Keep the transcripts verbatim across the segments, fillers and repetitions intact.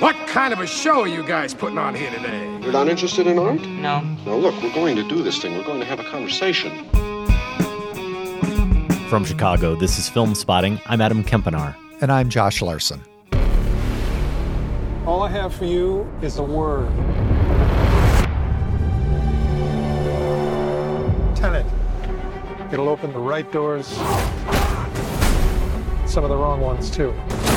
What kind of a show are you guys putting on here today? You're not interested in art? No. Now look, we're going to do this thing. We're going to have a conversation. From Chicago, this is Film Spotting. I'm Adam Kempenaar. And I'm Josh Larson. All I have for you is a word. Tenet. It'll open the right doors. Some of the wrong ones, too.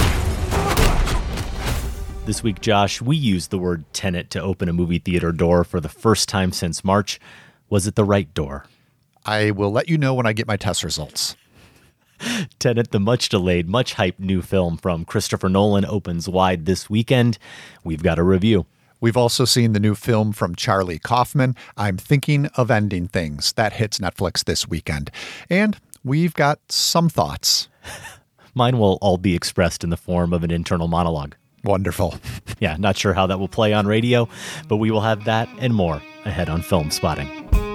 This week, Josh, we used the word tenet to open a movie theater door for the first time since March. Was it the right door? I will let you know when I get my test results. Tenet, the much-delayed, much-hyped new film from Christopher Nolan, opens wide this weekend. We've got a review. We've also seen the new film from Charlie Kaufman, I'm Thinking of Ending Things. That hits Netflix this weekend. And we've got some thoughts. Mine will all be expressed in the form of an internal monologue. Wonderful. Yeah, not sure how that will play on radio, but we will have that and more ahead on Film Spotting.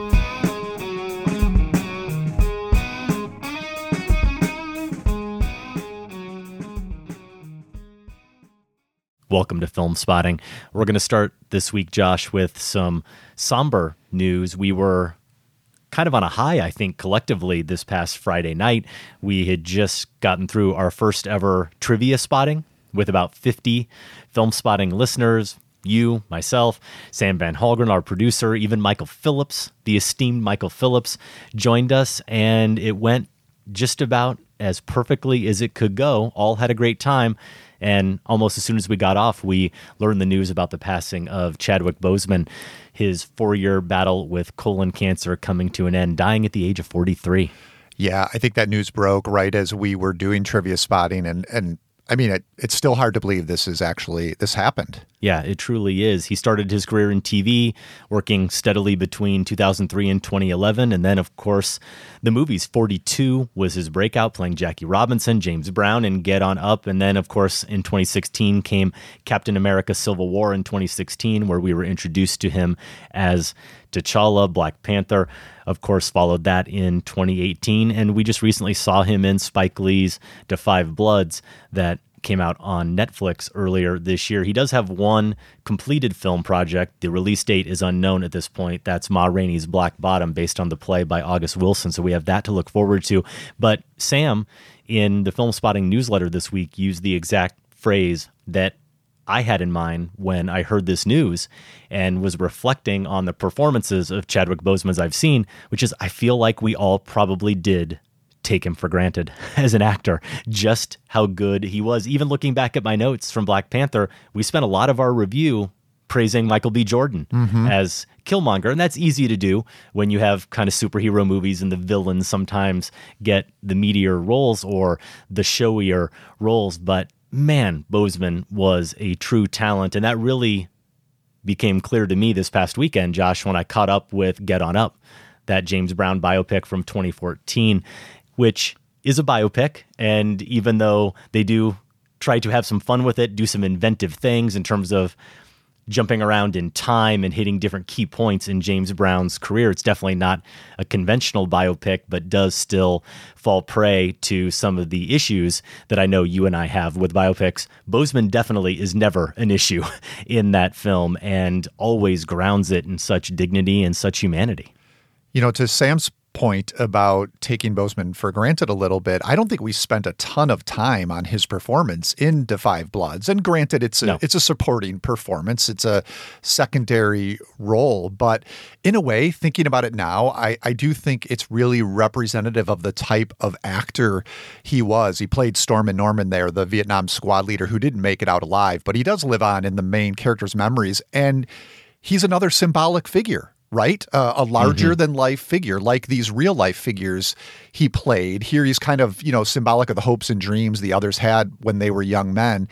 Welcome to Film Spotting. We're going to start this week, Josh, with some somber news. We were kind of on a high, I think, collectively this past Friday night. We had just gotten through our first ever trivia spotting with about fifty Film Spotting listeners. You, myself, Sam Van Halgren, our producer, even Michael Phillips, the esteemed Michael Phillips, joined us, and it went just about as perfectly as it could go. All had a great time. And almost as soon as we got off, we learned the news about the passing of Chadwick Boseman, his four-year battle with colon cancer coming to an end, dying at the age of forty-three. Yeah, I think that news broke right as we were doing trivia spotting. And, and I mean, it, it's still hard to believe this is actually, this happened. Yeah, it truly is. He started his career in T V, working steadily between two thousand three and twenty eleven. And then, of course, the movies. forty-two was his breakout, playing Jackie Robinson, James Brown, and Get On Up. And then, of course, in twenty sixteen came Captain America Civil War in twenty sixteen, where we were introduced to him as T'Challa. Black Panther, of course, followed that in twenty eighteen. And we just recently saw him in Spike Lee's Da Five Bloods that came out on Netflix earlier this year. He does have one completed film project. The release date is unknown at this point. That's Ma Rainey's Black Bottom, based on the play by August Wilson. So we have that to look forward to. But Sam, in the Film Spotting newsletter this week, used the exact phrase that I had in mind when I heard this news and was reflecting on the performances of Chadwick Boseman as I've seen, which is, I feel like we all probably did take him for granted as an actor, just how good he was. Even looking back at my notes from Black Panther, we spent a lot of our review praising Michael B. Jordan mm-hmm. as Killmonger. And that's easy to do when you have kind of superhero movies and the villains sometimes get the meatier roles or the showier roles. But man, Boseman was a true talent. And that really became clear to me this past weekend, Josh, when I caught up with Get On Up, that James Brown biopic from twenty fourteen, which is a biopic. And even though they do try to have some fun with it, do some inventive things in terms of jumping around in time and hitting different key points in James Brown's career, it's definitely not a conventional biopic, but does still fall prey to some of the issues that I know you and I have with biopics. Boseman definitely is never an issue in that film and always grounds it in such dignity and such humanity. You know, to Sam's point about taking Boseman for granted a little bit, I don't think we spent a ton of time on his performance in Da Five Bloods. And granted, it's a, no. it's a supporting performance. It's a secondary role. But in a way, thinking about it now, I, I do think it's really representative of the type of actor he was. He played Stormin' Norman there, the Vietnam squad leader who didn't make it out alive, but he does live on in the main character's memories. And he's another symbolic figure. Right? Uh, a larger-than-life mm-hmm. figure, like these real-life figures he played. Here he's kind of, you know, symbolic of the hopes and dreams the others had when they were young men.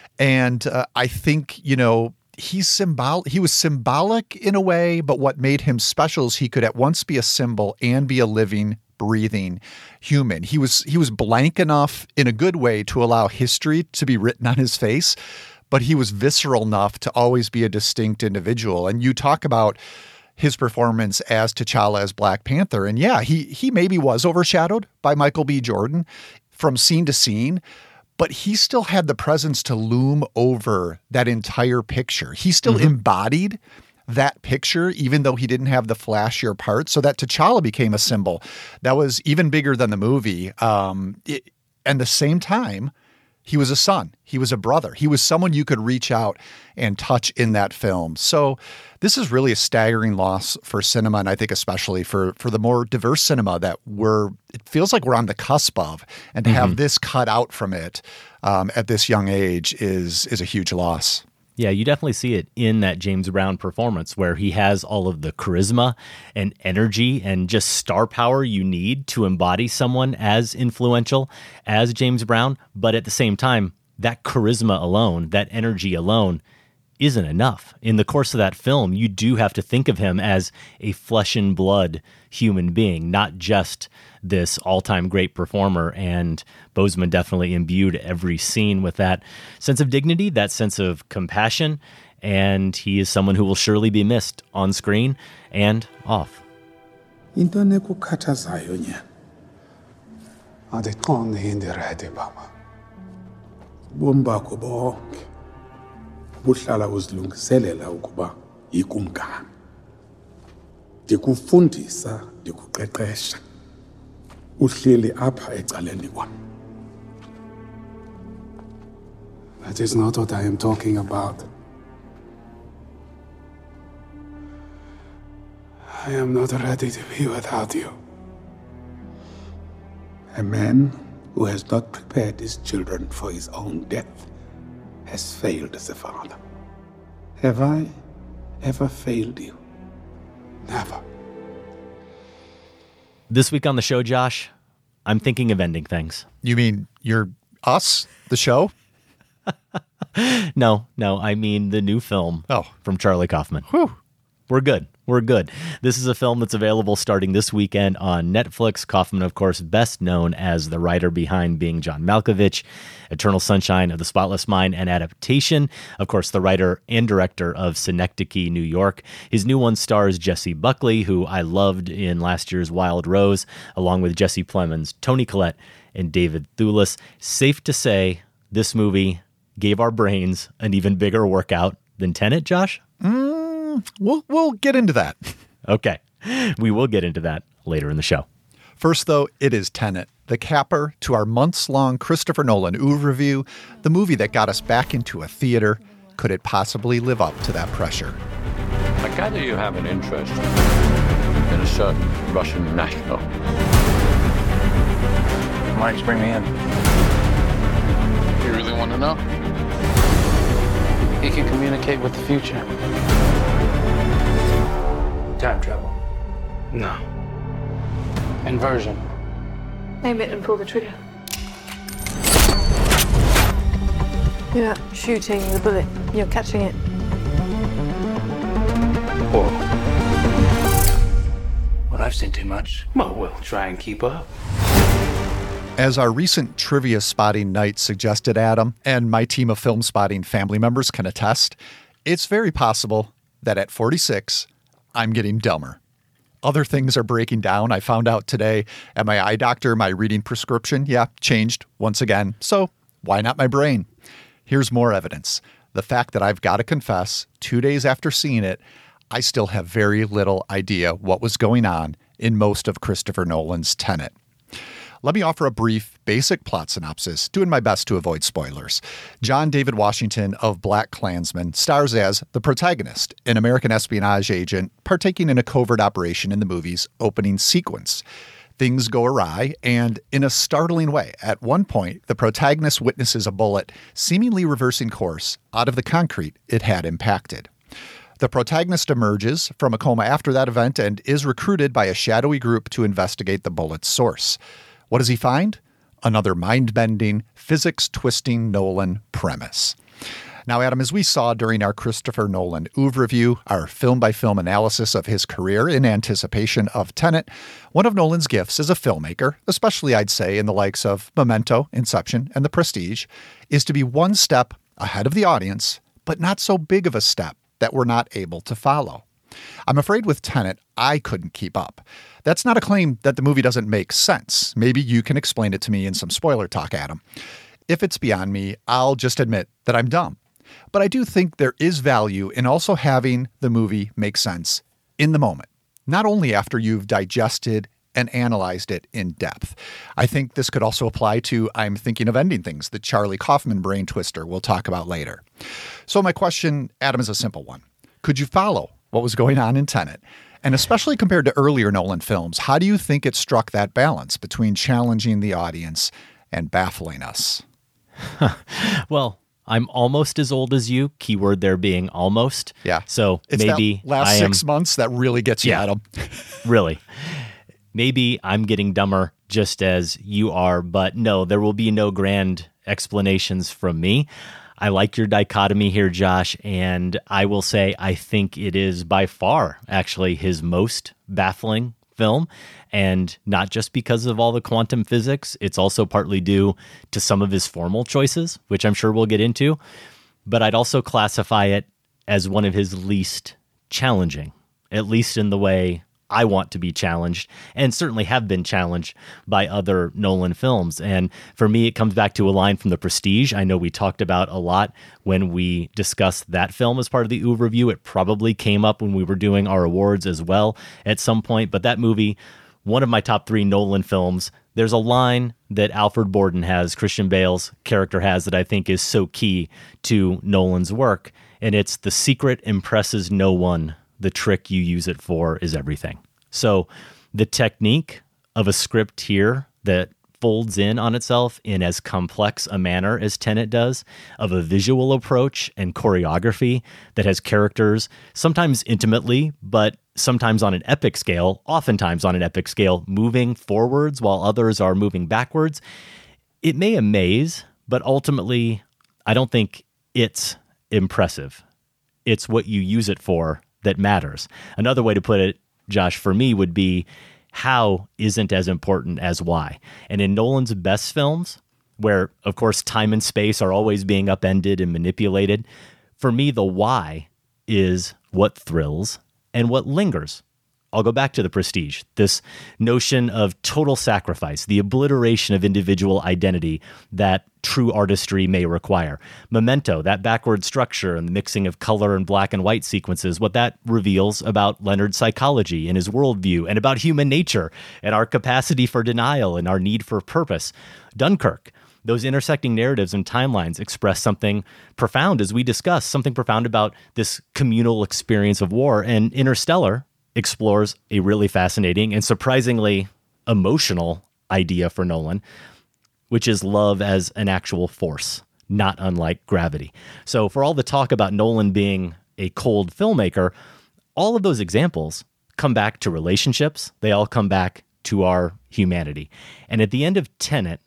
And uh, I think, you know, he's symbol- he was symbolic in a way, but what made him special is he could at once be a symbol and be a living, breathing human. He was he was blank enough in a good way to allow history to be written on his face, but he was visceral enough to always be a distinct individual. And you talk about his performance as T'Challa as Black Panther. And yeah, he he maybe was overshadowed by Michael B. Jordan from scene to scene, but he still had the presence to loom over that entire picture. He still mm-hmm. embodied that picture, even though he didn't have the flashier parts, so that T'Challa became a symbol that was even bigger than the movie. Um, it, and the same time, he was a son. He was a brother. He was someone you could reach out and touch in that film. So this is really a staggering loss for cinema, and I think especially for for the more diverse cinema that we're, it feels like we're on the cusp of. And to mm-hmm. have this cut out from it um, at this young age is is a huge loss. Yeah, you definitely see it in that James Brown performance where he has all of the charisma and energy and just star power you need to embody someone as influential as James Brown. But at the same time, that charisma alone, that energy alone isn't enough. In the course of that film, you do have to think of him as a flesh and blood human being, not just this all-time great performer. And Boseman definitely imbued every scene with that sense of dignity, that sense of compassion, and he is someone who will surely be missed on screen and off. Into nekukhathazayo nyana. Andiqonde indirede baba. Ubomi bakho bonke buhlala uzilungiselela ukuba yikumkani. Ndikufundisa, ndikuqeqesha. Uhleli apha ecaleni kwam. That is not what I am talking about. I am not ready to be without you. A man who has not prepared his children for his own death has failed as a father. Have I ever failed you? Never. This week on the show, Josh, I'm thinking of ending things. You mean you're us, the show? no, no, I mean the new film oh. from Charlie Kaufman. Whew. We're good. We're good. This is a film that's available starting this weekend on Netflix. Kaufman, of course, best known as the writer behind Being John Malkovich, Eternal Sunshine of the Spotless Mind, and Adaptation. Of course, the writer and director of Synecdoche, New York. His new one stars Jessie Buckley, who I loved in last year's Wild Rose, along with Jesse Plemons, Toni Collette, and David Thewlis. Safe to say, this movie gave our brains an even bigger workout than Tenet, Josh? Mm. We'll we'll get into that. Okay. We will get into that later in the show. First, though, it is Tenet, the capper to our months-long Christopher Nolan oeuvre review, the movie that got us back into a theater. Could it possibly live up to that pressure? I gather you have an interest in a certain Russian national. Why did you bring me in? You really want to know? He can communicate with the future. Time travel. No. Inversion. Aim it and pull the trigger. You're not shooting the bullet, you're catching it. Whoa. Well, I've seen too much. Well, we'll try and keep up. As our recent trivia spotting night suggested, Adam, and my team of film spotting family members can attest, it's very possible that at forty-six, I'm getting dumber. Other things are breaking down. I found out today at my eye doctor, my reading prescription, yeah, changed once again. So why not my brain? Here's more evidence. The fact that I've got to confess, two days after seeing it, I still have very little idea what was going on in most of Christopher Nolan's Tenet. Let me offer a brief, basic plot synopsis, doing my best to avoid spoilers. John David Washington of BlacKkKlansman stars as the protagonist, an American espionage agent partaking in a covert operation in the movie's opening sequence. Things go awry, and in a startling way, at one point, the protagonist witnesses a bullet seemingly reversing course out of the concrete it had impacted. The protagonist emerges from a coma after that event and is recruited by a shadowy group to investigate the bullet's source. What does he find? Another mind-bending, physics-twisting Nolan premise. Now, Adam, as we saw during our Christopher Nolan oeuvre review, our film-by-film analysis of his career in anticipation of Tenet, one of Nolan's gifts as a filmmaker, especially I'd say in the likes of Memento, Inception, and The Prestige, is to be one step ahead of the audience, but not so big of a step that we're not able to follow. I'm afraid with Tenet, I couldn't keep up. That's not a claim that the movie doesn't make sense. Maybe you can explain it to me in some spoiler talk, Adam. if it's beyond me, I'll just admit that I'm dumb. But I do think there is value in also having the movie make sense in the moment, not only after you've digested and analyzed it in depth. I think this could also apply to I'm Thinking of Ending Things, the Charlie Kaufman brain twister we'll talk about later. So my question, Adam, is a simple one. Could you follow what was going on in Tenet? And especially compared to earlier Nolan films, how do you think it struck that balance between challenging the audience and baffling us? Well, I'm almost as old as you, keyword there being almost. Yeah. So it's maybe that last I am, six months that really gets you yeah, at them. Really. Maybe I'm getting dumber just as you are, but no, there will be no grand explanations from me. I like your dichotomy here, Josh, and I will say I think it is by far actually his most baffling film, and not just because of all the quantum physics. It's also partly due to some of his formal choices, which I'm sure we'll get into, but I'd also classify it as one of his least challenging, at least in the way I want to be challenged, and certainly have been challenged by other Nolan films. And for me, it comes back to a line from The Prestige. I know we talked about a lot when we discussed that film as part of the Ooh review. It probably came up when we were doing our awards as well at some point. But that movie, one of my top three Nolan films, there's a line that Alfred Borden has, Christian Bale's character has, that I think is so key to Nolan's work. And it's "The secret impresses no one. The trick you use it for is everything." So the technique of a script here that folds in on itself in as complex a manner as Tenet does, of a visual approach and choreography that has characters sometimes intimately, but sometimes on an epic scale, oftentimes on an epic scale, moving forwards while others are moving backwards. It may amaze, but ultimately, I don't think it's impressive. It's what you use it for that matters. Another way to put it, Josh, for me would be how isn't as important as why. And in Nolan's best films, where, of course, time and space are always being upended and manipulated, for me, the why is what thrills and what lingers. I'll go back to The Prestige, this notion of total sacrifice, the obliteration of individual identity that true artistry may require. Memento, that backward structure and the mixing of color and black and white sequences, what that reveals about Leonard's psychology and his worldview and about human nature and our capacity for denial and our need for purpose. Dunkirk, those intersecting narratives and timelines express something profound, as we discussed, something profound about this communal experience of war. And Interstellar explores a really fascinating and surprisingly emotional idea for Nolan, which is love as an actual force, not unlike gravity. So for all the talk about Nolan being a cold filmmaker, all of those examples come back to relationships. They all come back to our humanity. And at the end of Tenet,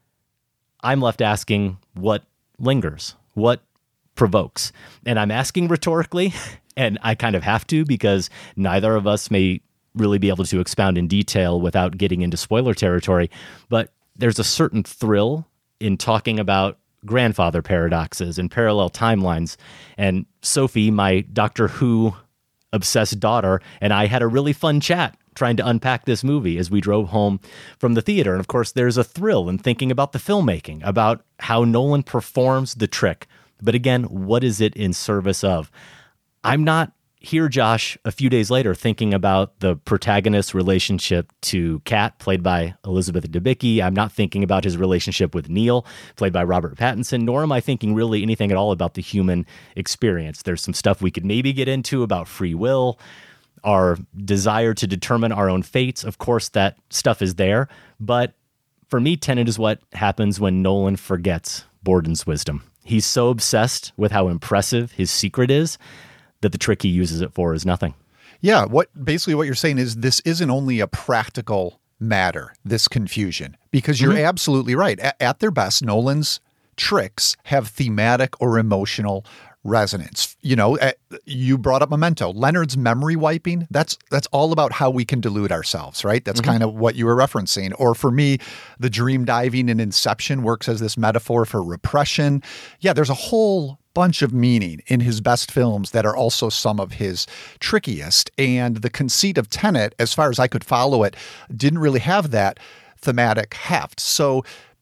I'm left asking what lingers, what provokes. And I'm asking rhetorically, and I kind of have to, because neither of us may really be able to expound in detail without getting into spoiler territory. But there's a certain thrill in talking about grandfather paradoxes and parallel timelines. And Sophie, my Doctor Who obsessed daughter, and I had a really fun chat trying to unpack this movie as we drove home from the theater. And of course, there's a thrill in thinking about the filmmaking, about how Nolan performs the trick. But again, what is it in service of? I'm not here, Josh, a few days later, thinking about the protagonist's relationship to Kat, played by Elizabeth Debicki. I'm not thinking about his relationship with Neil, played by Robert Pattinson, nor am I thinking really anything at all about the human experience. There's some stuff we could maybe get into about free will, our desire to determine our own fates. Of course, that stuff is there. But for me, Tenet is what happens when Nolan forgets Borden's wisdom. He's so obsessed with how impressive his secret is that the trick he uses it for is nothing. Yeah, what basically what you're saying is this isn't only a practical matter, this confusion, because you're mm-hmm. absolutely right. A- at their best, Nolan's tricks have thematic or emotional resonance. You know, uh, you brought up Memento. Leonard's memory wiping, that's that's all about how we can delude ourselves, right? That's mm-hmm. kind of what you were referencing. Or for me, the dream diving in Inception works as this metaphor for repression. Yeah, there's a whole bunch of meaning in his best films that are also some of his trickiest. And the conceit of Tenet, as far as I could follow it, didn't really have that thematic heft. So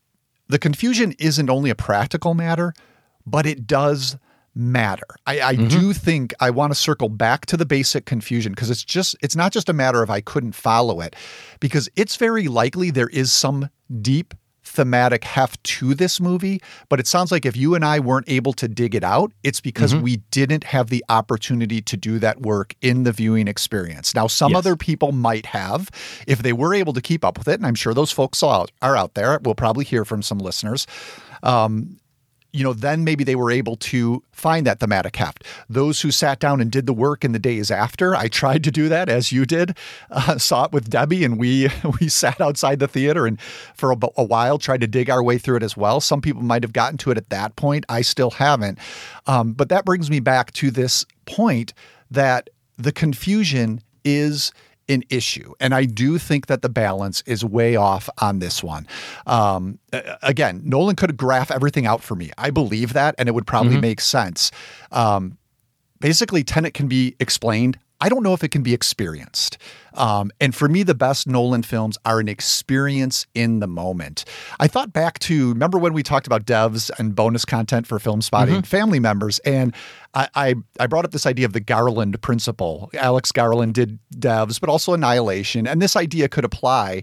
the confusion isn't only a practical matter, but it does matter. I, I mm-hmm. do think I want to circle back to the basic confusion because it's just it's not just a matter of I couldn't follow it, because it's very likely there is some deep thematic heft to this movie, but it sounds like if you and I weren't able to dig it out, it's because mm-hmm. we didn't have the opportunity to do that work in the viewing experience. Now, some yes. other people might have, if they were able to keep up with it, and I'm sure those folks are out, are out there. We'll probably hear from some listeners. Um, you know, then maybe they were able to find that thematic heft. Those who sat down and did the work in the days after, I tried to do that as you did, uh, saw it with Debbie, and we we sat outside the theater and for a, a while tried to dig our way through it as well. Some people might have gotten to it at that point. I still haven't. Um, but that brings me back to this point that the confusion is an issue. And I do think that the balance is way off on this one. Um, again, Nolan could graph everything out for me. I believe that, and it would probably mm-hmm. make sense. Um, basically, Tenet can be explained. I don't know if it can be experienced. Um, and for me, the best Nolan films are an experience in the moment. I thought back to, remember when we talked about devs and bonus content for Film Spotting mm-hmm. family members, and I, I I brought up this idea of the Garland principle. Alex Garland did devs, but also Annihilation, and this idea could apply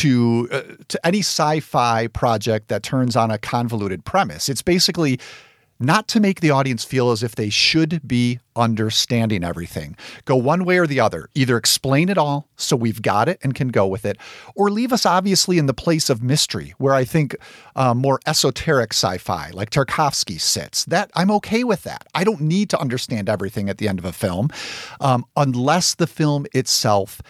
to uh, to any sci-fi project that turns on a convoluted premise. It's basically not to make the audience feel as if they should be understanding everything. Go one way or the other. Either explain it all so we've got it and can go with it, or leave us obviously in the place of mystery, where I think uh, more esoteric sci-fi like Tarkovsky sits. That I'm okay with that. I don't need to understand everything at the end of a film um, unless the film itself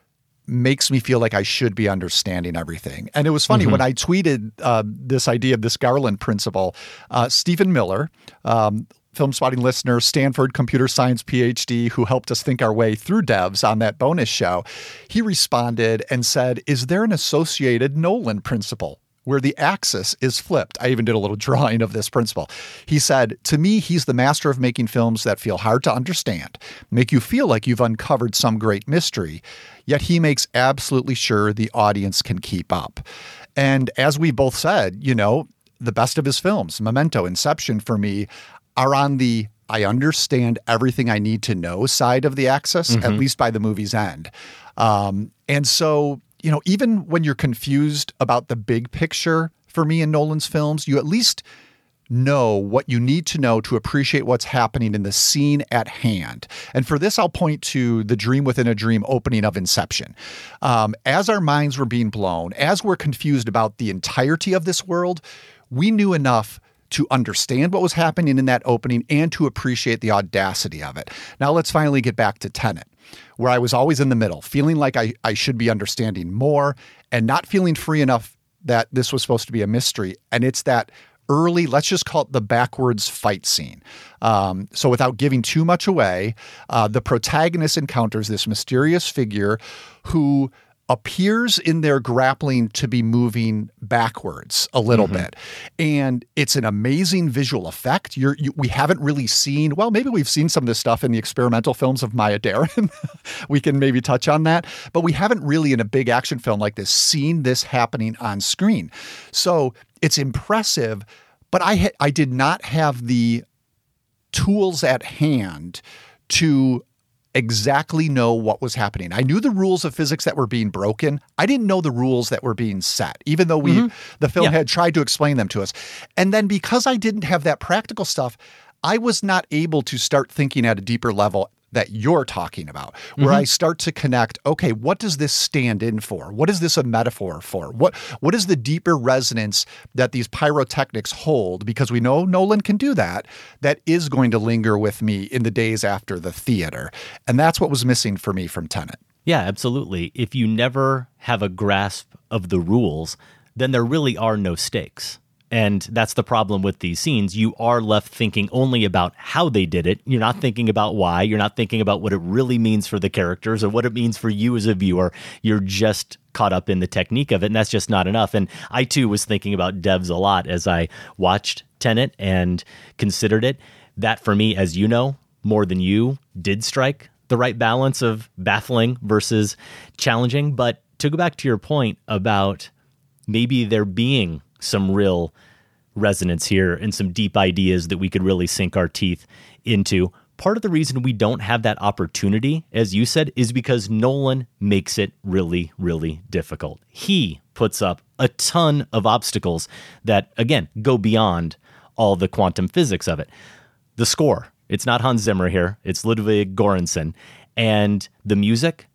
makes me feel like I should be understanding everything. And it was funny mm-hmm. when I tweeted uh, this idea of this Garland principle, uh, Stephen Miller, um, Film Spotting listener, Stanford computer science P H D, who helped us think our way through devs on that bonus show, he responded and said, is there an associated Nolan principle where the axis is flipped? I even did a little drawing of this principle. He said, to me, he's the master of making films that feel hard to understand, make you feel like you've uncovered some great mystery, yet he makes absolutely sure the audience can keep up. And as we both said, you know, the best of his films, Memento, Inception, for me, are on the I understand everything I need to know side of the axis, mm-hmm. at least by the movie's end. Um, and so, you know, even when you're confused about the big picture for me in Nolan's films, you at least know what you need to know to appreciate what's happening in the scene at hand. And for this, I'll point to the Dream Within a Dream opening of Inception. Um, as our minds were being blown, as we're confused about the entirety of this world, we knew enough to understand what was happening in that opening and to appreciate the audacity of it. Now let's finally get back to Tenet, where I was always in the middle, feeling like I, I should be understanding more and not feeling free enough that this was supposed to be a mystery. And it's that early, let's just call it the backwards fight scene. Um, so without giving too much away, uh, the protagonist encounters this mysterious figure who appears in their grappling to be moving backwards a little mm-hmm. bit. And it's an amazing visual effect. You're, you, we haven't really seen, well, maybe we've seen some of this stuff in the experimental films of Maya Deren. We can maybe touch on that. But we haven't really in a big action film like this seen this happening on screen. So it's impressive, but I ha- I did not have the tools at hand to exactly know what was happening. I knew the rules of physics that were being broken. I didn't know the rules that were being set, even though we mm-hmm. the film yeah. had tried to explain them to us. And then because I didn't have that practical stuff, I was not able to start thinking at a deeper level that you're talking about, where mm-hmm. I start to connect, okay, what does this stand in for? What is this a metaphor for? What What is the deeper resonance that these pyrotechnics hold? Because we know Nolan can do that, that is going to linger with me in the days after the theater. And that's what was missing for me from Tenet. Yeah, absolutely. If you never have a grasp of the rules, then there really are no stakes. And that's the problem with these scenes. You are left thinking only about how they did it. You're not thinking about why. You're not thinking about what it really means for the characters or what it means for you as a viewer. You're just caught up in the technique of it, and that's just not enough. And I, too, was thinking about devs a lot as I watched Tenet and considered it. That, for me, as you know, more than you, did strike the right balance of baffling versus challenging. But to go back to your point about maybe there being some real resonance here and some deep ideas that we could really sink our teeth into. Part of the reason we don't have that opportunity, as you said, is because Nolan makes it really, really difficult. He puts up a ton of obstacles that, again, go beyond all the quantum physics of it. The score, it's not Hans Zimmer here, it's Ludwig Göransson, and the music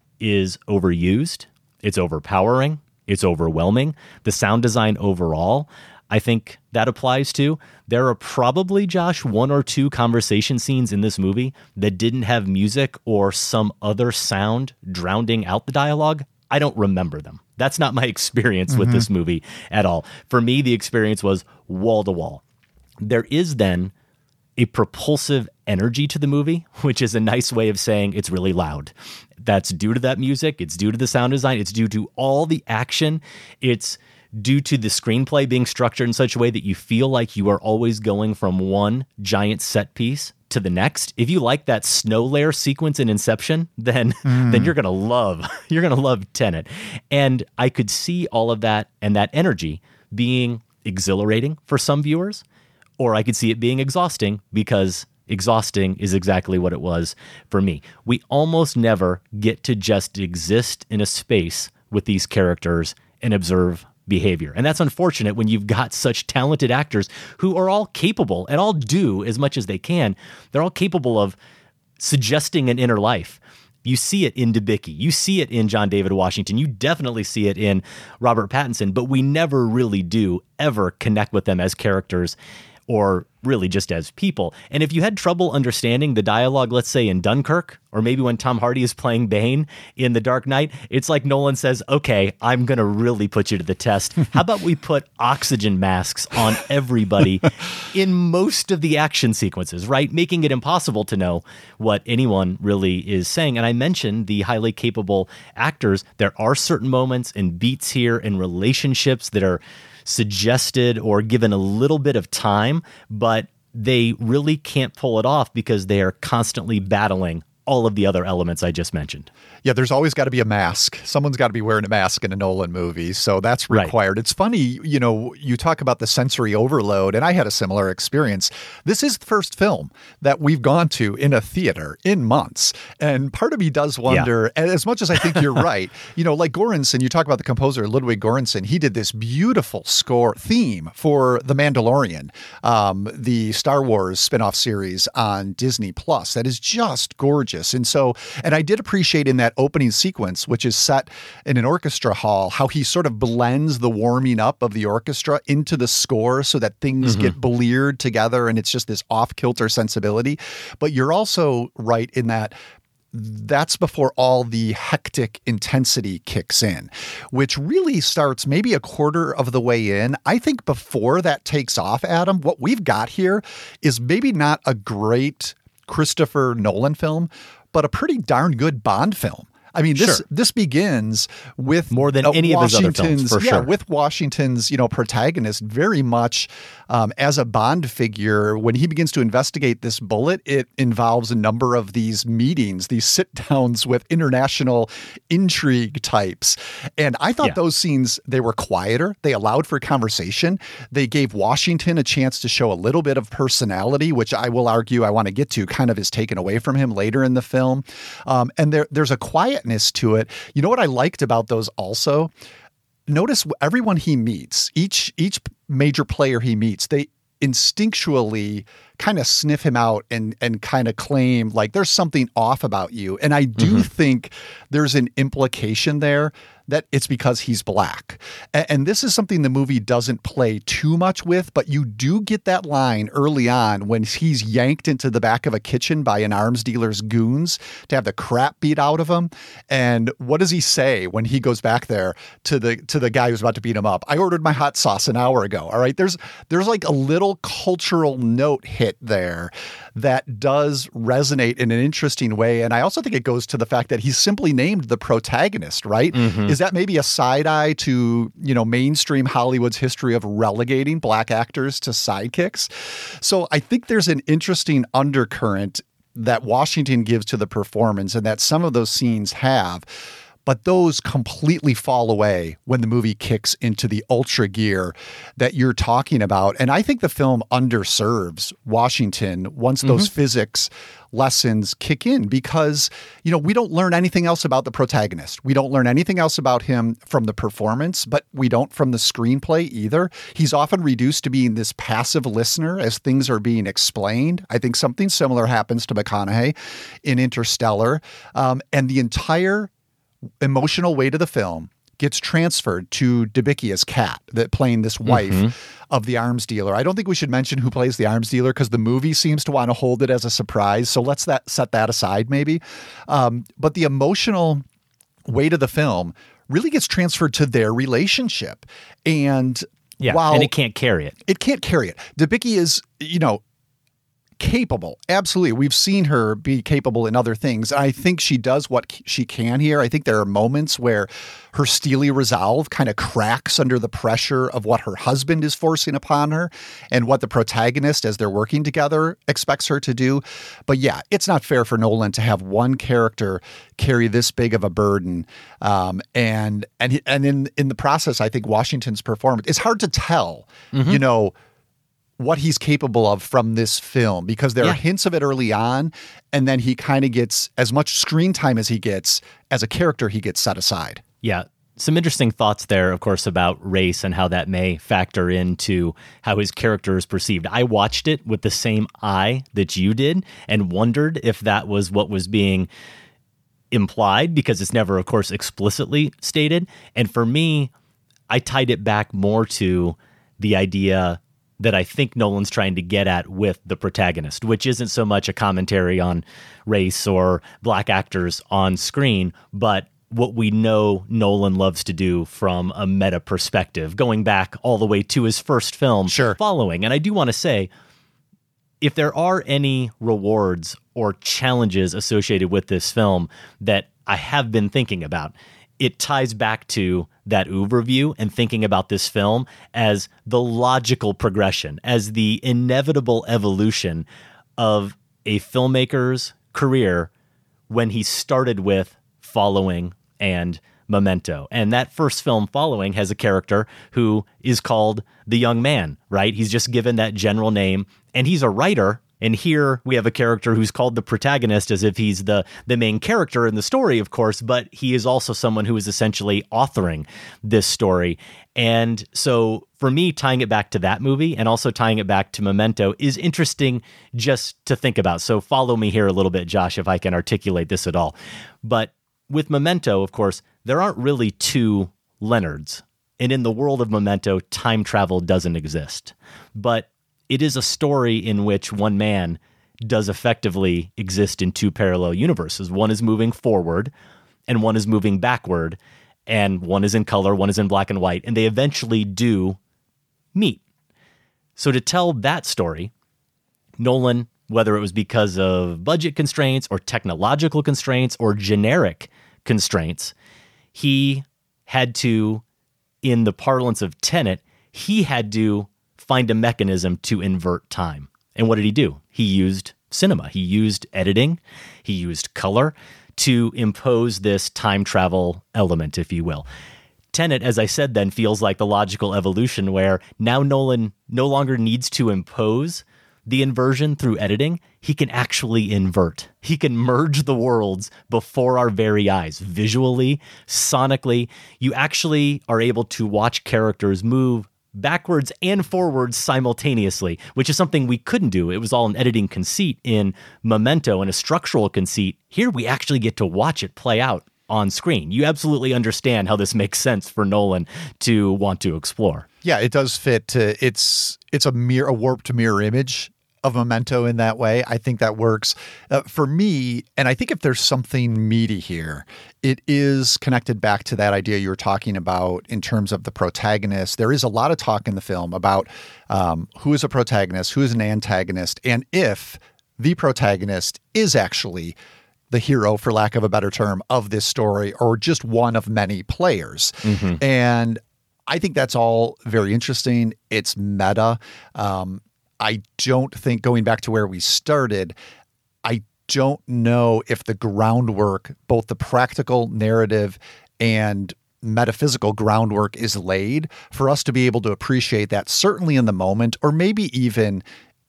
is overused, it's overpowering, it's overwhelming. The sound design overall, I think that applies to. There are probably, Josh, one or two conversation scenes in this movie that didn't have music or some other sound drowning out the dialogue. I don't remember them. That's not my experience with mm-hmm. this movie at all. For me, the experience was wall to wall. There is then a propulsive energy to the movie, which is a nice way of saying it's really loud. That's due to that music. It's due to the sound design. It's due to all the action. It's due to the screenplay being structured in such a way that you feel like you are always going from one giant set piece to the next. If you like that snow layer sequence in Inception, then mm. then you're gonna love you're gonna love Tenet. And I could see all of that and that energy being exhilarating for some viewers, or I could see it being exhausting, because exhausting is exactly what it was for me. We almost never get to just exist in a space with these characters and observe behavior. And that's unfortunate when you've got such talented actors who are all capable and all do as much as they can. They're all capable of suggesting an inner life. You see it in Debicki. You see it in John David Washington. You definitely see it in Robert Pattinson, but we never really do ever connect with them as characters, or really just as people. And if you had trouble understanding the dialogue, let's say in Dunkirk, or maybe when Tom Hardy is playing Bane in The Dark Knight, it's like Nolan says, okay, I'm going to really put you to the test. How about we put oxygen masks on everybody in most of the action sequences, right? Making it impossible to know what anyone really is saying. And I mentioned the highly capable actors. There are certain moments and beats here and relationships that are suggested or given a little bit of time, but they really can't pull it off because they are constantly battling all of the other elements I just mentioned. Yeah, there's always got to be a mask. Someone's got to be wearing a mask in a Nolan movie, so that's required. Right. It's funny, you know, you talk about the sensory overload, and I had a similar experience. This is the first film that we've gone to in a theater in months, and part of me does wonder, yeah. as much as I think you're right, you know, like Göransson, you talk about the composer Ludwig Göransson, he did this beautiful score theme for The Mandalorian, um, the Star Wars spinoff series on Disney Plus. That is just gorgeous. And so, and I did appreciate in that opening sequence, which is set in an orchestra hall, how he sort of blends the warming up of the orchestra into the score so that things mm-hmm. get bleared together and it's just this off-kilter sensibility. But you're also right in that that's before all the hectic intensity kicks in, which really starts maybe a quarter of the way in. I think before that takes off, Adam, what we've got here is maybe not a great Christopher Nolan film, but a pretty darn good Bond film. I mean, this sure. this begins with more than uh, any of his other films, for yeah, sure. with Washington's, you know, protagonist very much um, as a Bond figure. When he begins to investigate this bullet, it involves a number of these meetings, these sit downs with international intrigue types. And I thought yeah. those scenes, they were quieter. They allowed for conversation. They gave Washington a chance to show a little bit of personality, which I will argue I want to get to, kind of is taken away from him later in the film. Um, and there there's a quiet to it. You know what I liked about those also? Notice everyone he meets, each each major player he meets, they instinctually kind of sniff him out and and kind of claim like there's something off about you. And I do mm-hmm. think there's an implication there that it's because he's black. And, and this is something the movie doesn't play too much with, but you do get that line early on when he's yanked into the back of a kitchen by an arms dealer's goons to have the crap beat out of him. And what does he say when he goes back there to the to the guy who's about to beat him up? I ordered my hot sauce an hour ago. All right. There's there's like a little cultural note hit there that does resonate in an interesting way. And I also think it goes to the fact that he's simply named the protagonist, right? Mm-hmm. Is that maybe a side eye to, you know, mainstream Hollywood's history of relegating black actors to sidekicks? So I think there's an interesting undercurrent that Washington gives to the performance and that some of those scenes have. But those completely fall away when the movie kicks into the ultra gear that you're talking about. And I think the film underserves Washington once those mm-hmm. physics lessons kick in because, you know, we don't learn anything else about the protagonist. We don't learn anything else about him from the performance, but we don't from the screenplay either. He's often reduced to being this passive listener as things are being explained. I think something similar happens to McConaughey in Interstellar. Um, and the entire emotional weight of the film gets transferred to Debicki as Kat, that playing this wife mm-hmm. of the arms dealer. I don't think we should mention who plays the arms dealer because the movie seems to want to hold it as a surprise. So let's that set that aside maybe. Um, but the emotional weight of the film really gets transferred to their relationship. And yeah, while and it can't carry it. It can't carry it. Debicki is, you know, capable. Absolutely. We've seen her be capable in other things. I think she does what she can here. I think there are moments where her steely resolve kind of cracks under the pressure of what her husband is forcing upon her and what the protagonist, as they're working together, expects her to do. But yeah, it's not fair for Nolan to have one character carry this big of a burden. Um, and and and in, in the process, I think Washington's performance, it's hard to tell, mm-hmm. you know, what he's capable of from this film because there yeah. are hints of it early on, and then he kind of gets as much screen time as he gets as a character he gets set aside. Yeah. Some interesting thoughts there, of course, about race and how that may factor into how his character is perceived. I watched it with the same eye that you did and wondered if that was what was being implied because it's never, of course, explicitly stated. And for me, I tied it back more to the idea that I think Nolan's trying to get at with the protagonist, which isn't so much a commentary on race or black actors on screen, but what we know Nolan loves to do from a meta perspective, going back all the way to his first film, sure. Following. And I do want to say, if there are any rewards or challenges associated with this film that I have been thinking about, it ties back to that overview and thinking about this film as the logical progression, as the inevitable evolution of a filmmaker's career when he started with Following and Memento. And that first film, Following, has a character who is called the young man, right? He's just given that general name, and he's a writer. And here we have a character who's called the protagonist as if he's the, the main character in the story, of course, but he is also someone who is essentially authoring this story. And so for me, tying it back to that movie and also tying it back to Memento is interesting just to think about. So follow me here a little bit, Josh, if I can articulate this at all. But with Memento, of course, there aren't really two Leonards. And in the world of Memento, time travel doesn't exist. But it is a story in which one man does effectively exist in two parallel universes. One is moving forward and one is moving backward, and one is in color, one is in black and white, and they eventually do meet. So to tell that story, Nolan, whether it was because of budget constraints or technological constraints or generic constraints, he had to, in the parlance of Tenet, he had to find a mechanism to invert time. And what did he do? He used cinema. He used editing. He used color to impose this time travel element, if you will. Tenet, as I said then, feels like the logical evolution where now Nolan no longer needs to impose the inversion through editing. He can actually invert. He can merge the worlds before our very eyes, visually, sonically. You actually are able to watch characters move backwards and forwards simultaneously, which is something we couldn't do. It was all an editing conceit in Memento and a structural conceit. Here we actually get to watch it play out on screen. You absolutely understand how this makes sense for Nolan to want to explore. Yeah, it does fit. Uh, it's it's a mirror, a warped mirror image of Memento in that way. I think that works uh, for me. And I think if there's something meaty here, it is connected back to that idea you were talking about in terms of the protagonist. There is a lot of talk in the film about um, who is a protagonist, who is an antagonist, and if the protagonist is actually the hero, for lack of a better term, of this story, or just one of many players. Mm-hmm. And I think that's all very interesting. It's meta. Um, I don't think, going back to where we started, I don't know if the groundwork, both the practical narrative and metaphysical groundwork is laid for us to be able to appreciate that, certainly in the moment, or maybe even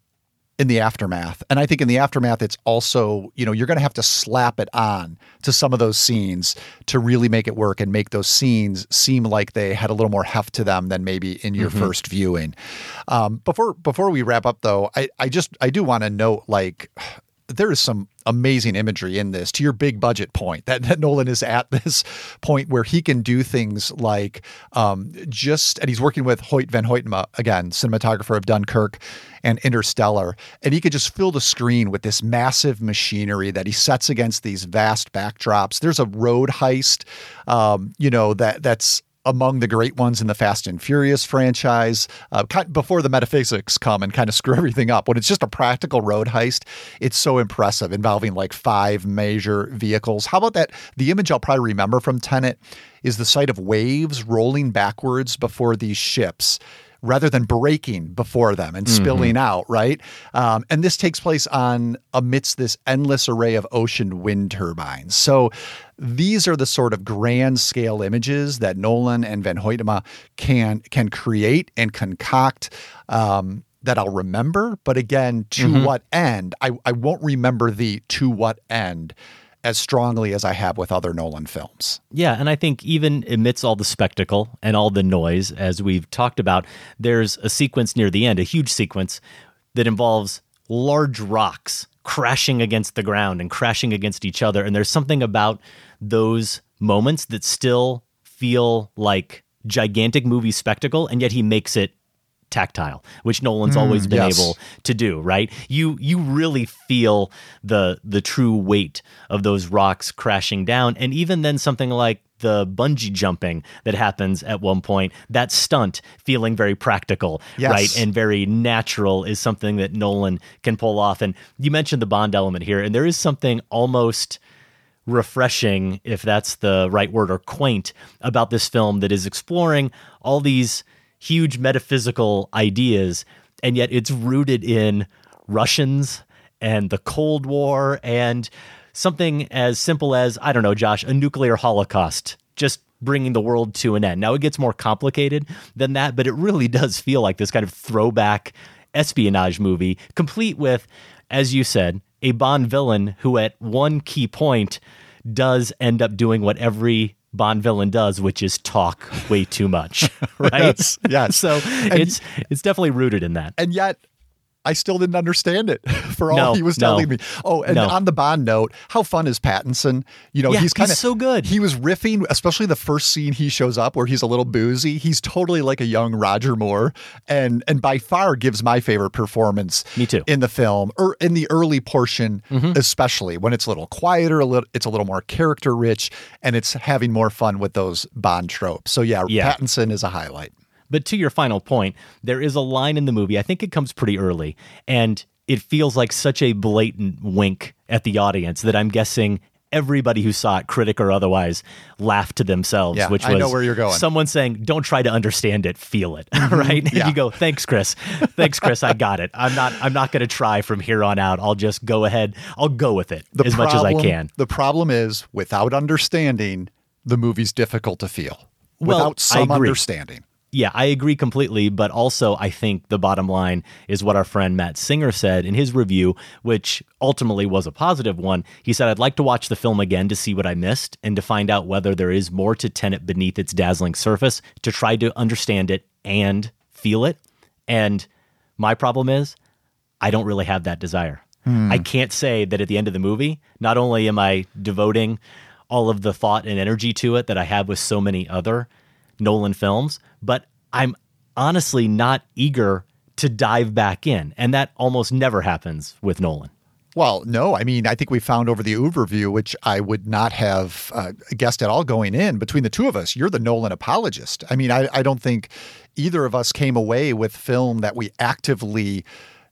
in the aftermath. And I think in the aftermath, it's also, you know, you're going to have to slap it on to some of those scenes to really make it work and make those scenes seem like they had a little more heft to them than maybe in your mm-hmm. first viewing. Um, before, before we wrap up though, I, I just, I do want to note, like, there is some amazing imagery in this, to your big budget point, that, that Nolan is at this point where he can do things like um, just, and he's working with Hoyt van Hoytema, again, cinematographer of Dunkirk and Interstellar, and he could just fill the screen with this massive machinery that he sets against these vast backdrops. There's a road heist, um, you know, that that's among the great ones in the Fast and Furious franchise, uh, before the metaphysics come and kind of screw everything up. When it's just a practical road heist, it's so impressive, involving like five major vehicles. How about that? The image I'll probably remember from Tenet is the sight of waves rolling backwards before these ships, rather than breaking before them and spilling mm-hmm. out, right? Um, and this takes place on amidst this endless array of ocean wind turbines. So these are the sort of grand scale images that Nolan and Van Hoytema can can create and concoct, um, that I'll remember. But again, to mm-hmm. what end? I, I won't remember the to what end as strongly as I have with other Nolan films. Yeah, and I think even amidst all the spectacle and all the noise, as we've talked about, there's a sequence near the end, a huge sequence that involves large rocks crashing against the ground and crashing against each other. And there's something about those moments that still feel like gigantic movie spectacle, and yet he makes it tactile, which Nolan's mm, always been yes. able to do, right? You you really feel the the true weight of those rocks crashing down. And even then something like the bungee jumping that happens at one point, that stunt feeling very practical, yes. right? And very natural is something that Nolan can pull off. And you mentioned the Bond element here, and there is something almost refreshing, if that's the right word, or quaint about this film that is exploring all these huge metaphysical ideas, and yet it's rooted in Russians and the Cold War and something as simple as, I don't know, Josh, a nuclear holocaust, just bringing the world to an end. Now, it gets more complicated than that, but it really does feel like this kind of throwback espionage movie, complete with, as you said, a Bond villain who at one key point does end up doing what every Bond villain does, which is talk way too much, right? yes, yes. So and, it's it's definitely rooted in that. And yet, I still didn't understand it for all no, he was no. telling me. Oh, and no. on the Bond note, how fun is Pattinson? You know, yeah, he's kind of so good. He was riffing, especially the first scene he shows up where he's a little boozy. He's totally like a young Roger Moore, and and by far gives my favorite performance. Me too. In the film, or in the early portion, mm-hmm. especially when it's a little quieter, a little, it's a little more character rich, and it's having more fun with those Bond tropes. So yeah, yeah. Pattinson is a highlight. But to your final point, there is a line in the movie, I think it comes pretty early, and it feels like such a blatant wink at the audience that I'm guessing everybody who saw it, critic or otherwise, laughed to themselves, yeah, which was I know where you're going. Someone saying, don't try to understand it, feel it, right? And yeah. you go, thanks, Chris. Thanks, Chris, I got it. I'm not I'm not going to try from here on out. I'll just go ahead. I'll go with it the as problem, much as I can. The problem is, without understanding, the movie's difficult to feel. Well, without some I agree. understanding. Yeah, I agree completely, but also I think the bottom line is what our friend Matt Singer said in his review, which ultimately was a positive one. He said, I'd like to watch the film again to see what I missed and to find out whether there is more to Tenet beneath its dazzling surface, to try to understand it and feel it. And my problem is, I don't really have that desire. Hmm. I can't say that at the end of the movie, not only am I devoting all of the thought and energy to it that I have with so many other Nolan films, but I'm honestly not eager to dive back in. And that almost never happens with Nolan. Well, no, I mean, I think we found over the overview, which I would not have uh, guessed at all going in, between the two of us, you're the Nolan apologist. I mean, I, I don't think either of us came away with film that we actively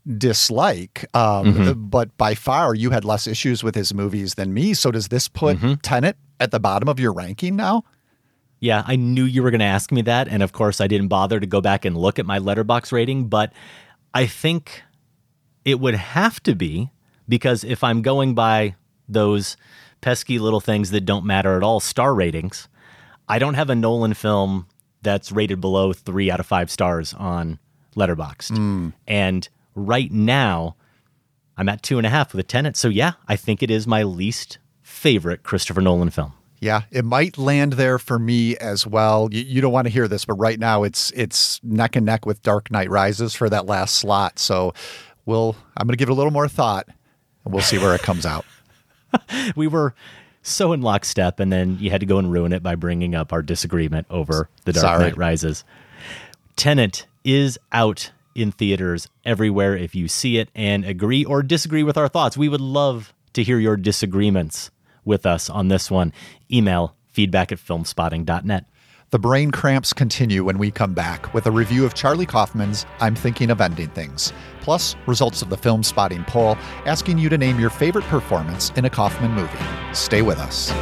dislike, um, mm-hmm. but by far you had less issues with his movies than me. So does this put mm-hmm. Tenet at the bottom of your ranking now? Yeah, I knew you were going to ask me that. And of course, I didn't bother to go back and look at my Letterboxd rating, but I think it would have to be because if I'm going by those pesky little things that don't matter at all, star ratings, I don't have a Nolan film that's rated below three out of five stars on Letterboxd. Mm. And right now, I'm at two and a half with a Tenet. So yeah, I think it is my least favorite Christopher Nolan film. Yeah, it might land there for me as well. You, you don't want to hear this, but right now it's it's neck and neck with Dark Knight Rises for that last slot. So we'll I'm going to give it a little more thought, and we'll see where it comes out. We were so in lockstep, and then you had to go and ruin it by bringing up our disagreement over The Dark Sorry. Knight Rises. Tenet is out in theaters everywhere. If you see it and agree or disagree with our thoughts, we would love to hear your disagreements with us on this one. Email feedback at filmspotting dot net. The brain cramps continue when we come back with a review of Charlie Kaufman's I'm Thinking of Ending Things, plus results of the Film Spotting poll asking you to name your favorite performance in a Kaufman movie. Stay with us.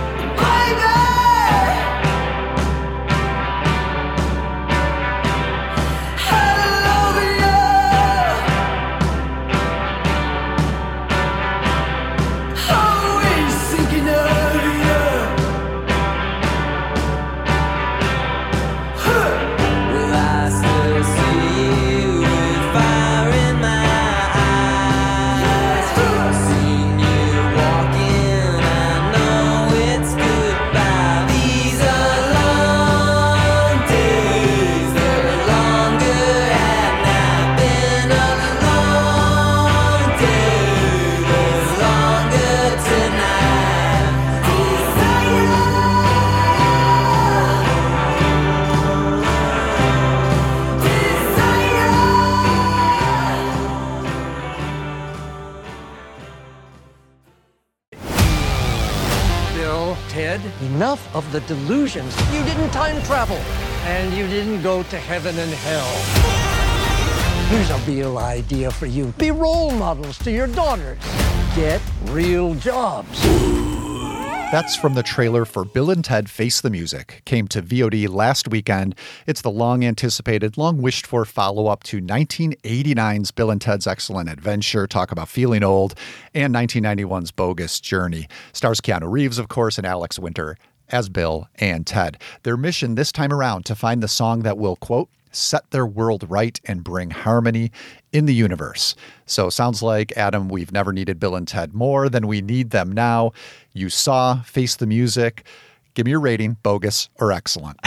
Enough of the delusions. You didn't time travel, and you didn't go to heaven and hell. Here's a real idea for you. Be role models to your daughters. Get real jobs. That's from the trailer for Bill and Ted Face the Music. Came to V O D last weekend. It's the long-anticipated, long-wished-for follow-up to nineteen eighty-nine's Bill and Ted's Excellent Adventure, talk about feeling old, and nineteen ninety-one's Bogus Journey. Stars Keanu Reeves, of course, and Alex Winter as Bill and Ted. Their mission this time around to find the song that will, quote, set their world right and bring harmony in the universe. So sounds like, Adam, we've never needed Bill and Ted more than we need them now. You saw Face the Music. Give me your rating, bogus or excellent.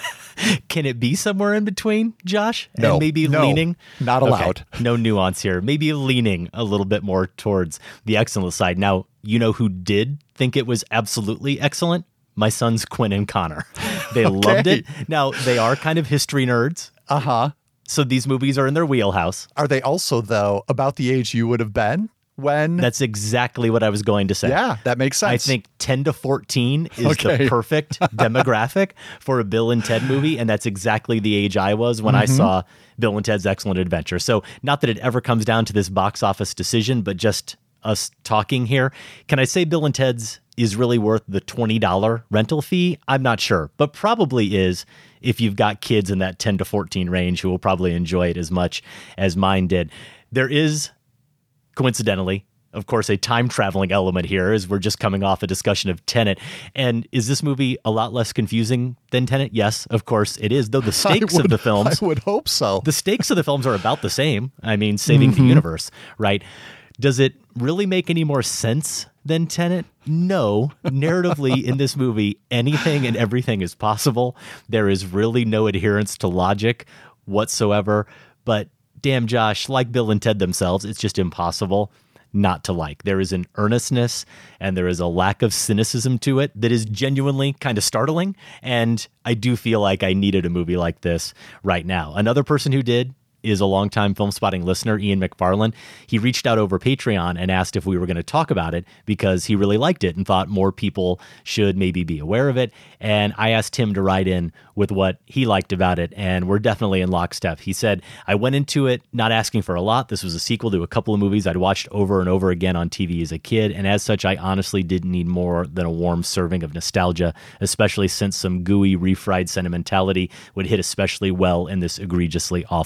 Can it be somewhere in between, Josh? No, and maybe no, leaning? not allowed. Okay, no nuance here. Maybe leaning a little bit more towards the excellent side. Now, you know who did think it was absolutely excellent? My sons, Quinn and Connor. They okay. loved it. Now, they are kind of history nerds. Uh-huh. So these movies are in their wheelhouse. Are they also, though, about the age you would have been when? That's exactly what I was going to say. Yeah, that makes sense. I think ten to fourteen is okay. the perfect demographic for a Bill and Ted movie, and that's exactly the age I was when mm-hmm. I saw Bill and Ted's Excellent Adventure. So not that it ever comes down to this box office decision, but just us talking here. Can I say Bill and Ted's is really worth the twenty dollars rental fee? I'm not sure, but probably is if you've got kids in that ten to fourteen range who will probably enjoy it as much as mine did. There is, coincidentally, of course, a time traveling element here as we're just coming off a discussion of Tenet. And is this movie a lot less confusing than Tenet? Yes, of course it is, though the stakes would, of the films... I would hope so. The stakes of the films are about the same. I mean, saving mm-hmm. the universe, right? Does it really make any more sense than Tenet? No. Narratively, in this movie, anything and everything is possible. There is really no adherence to logic whatsoever. But damn, Josh, like Bill and Ted themselves, it's just impossible not to like. There is an earnestness and there is a lack of cynicism to it that is genuinely kind of startling. And I do feel like I needed a movie like this right now. Another person who did is a longtime Film Spotting listener, Ian McFarlane. He reached out over Patreon and asked if we were going to talk about it because he really liked it and thought more people should maybe be aware of it. And I asked him to write in with what he liked about it, and we're definitely in lockstep. He said, I went into it not asking for a lot. This was a sequel to a couple of movies I'd watched over and over again on T V as a kid, and as such, I honestly didn't need more than a warm serving of nostalgia, especially since some gooey, refried sentimentality would hit especially well in this egregiously awful year.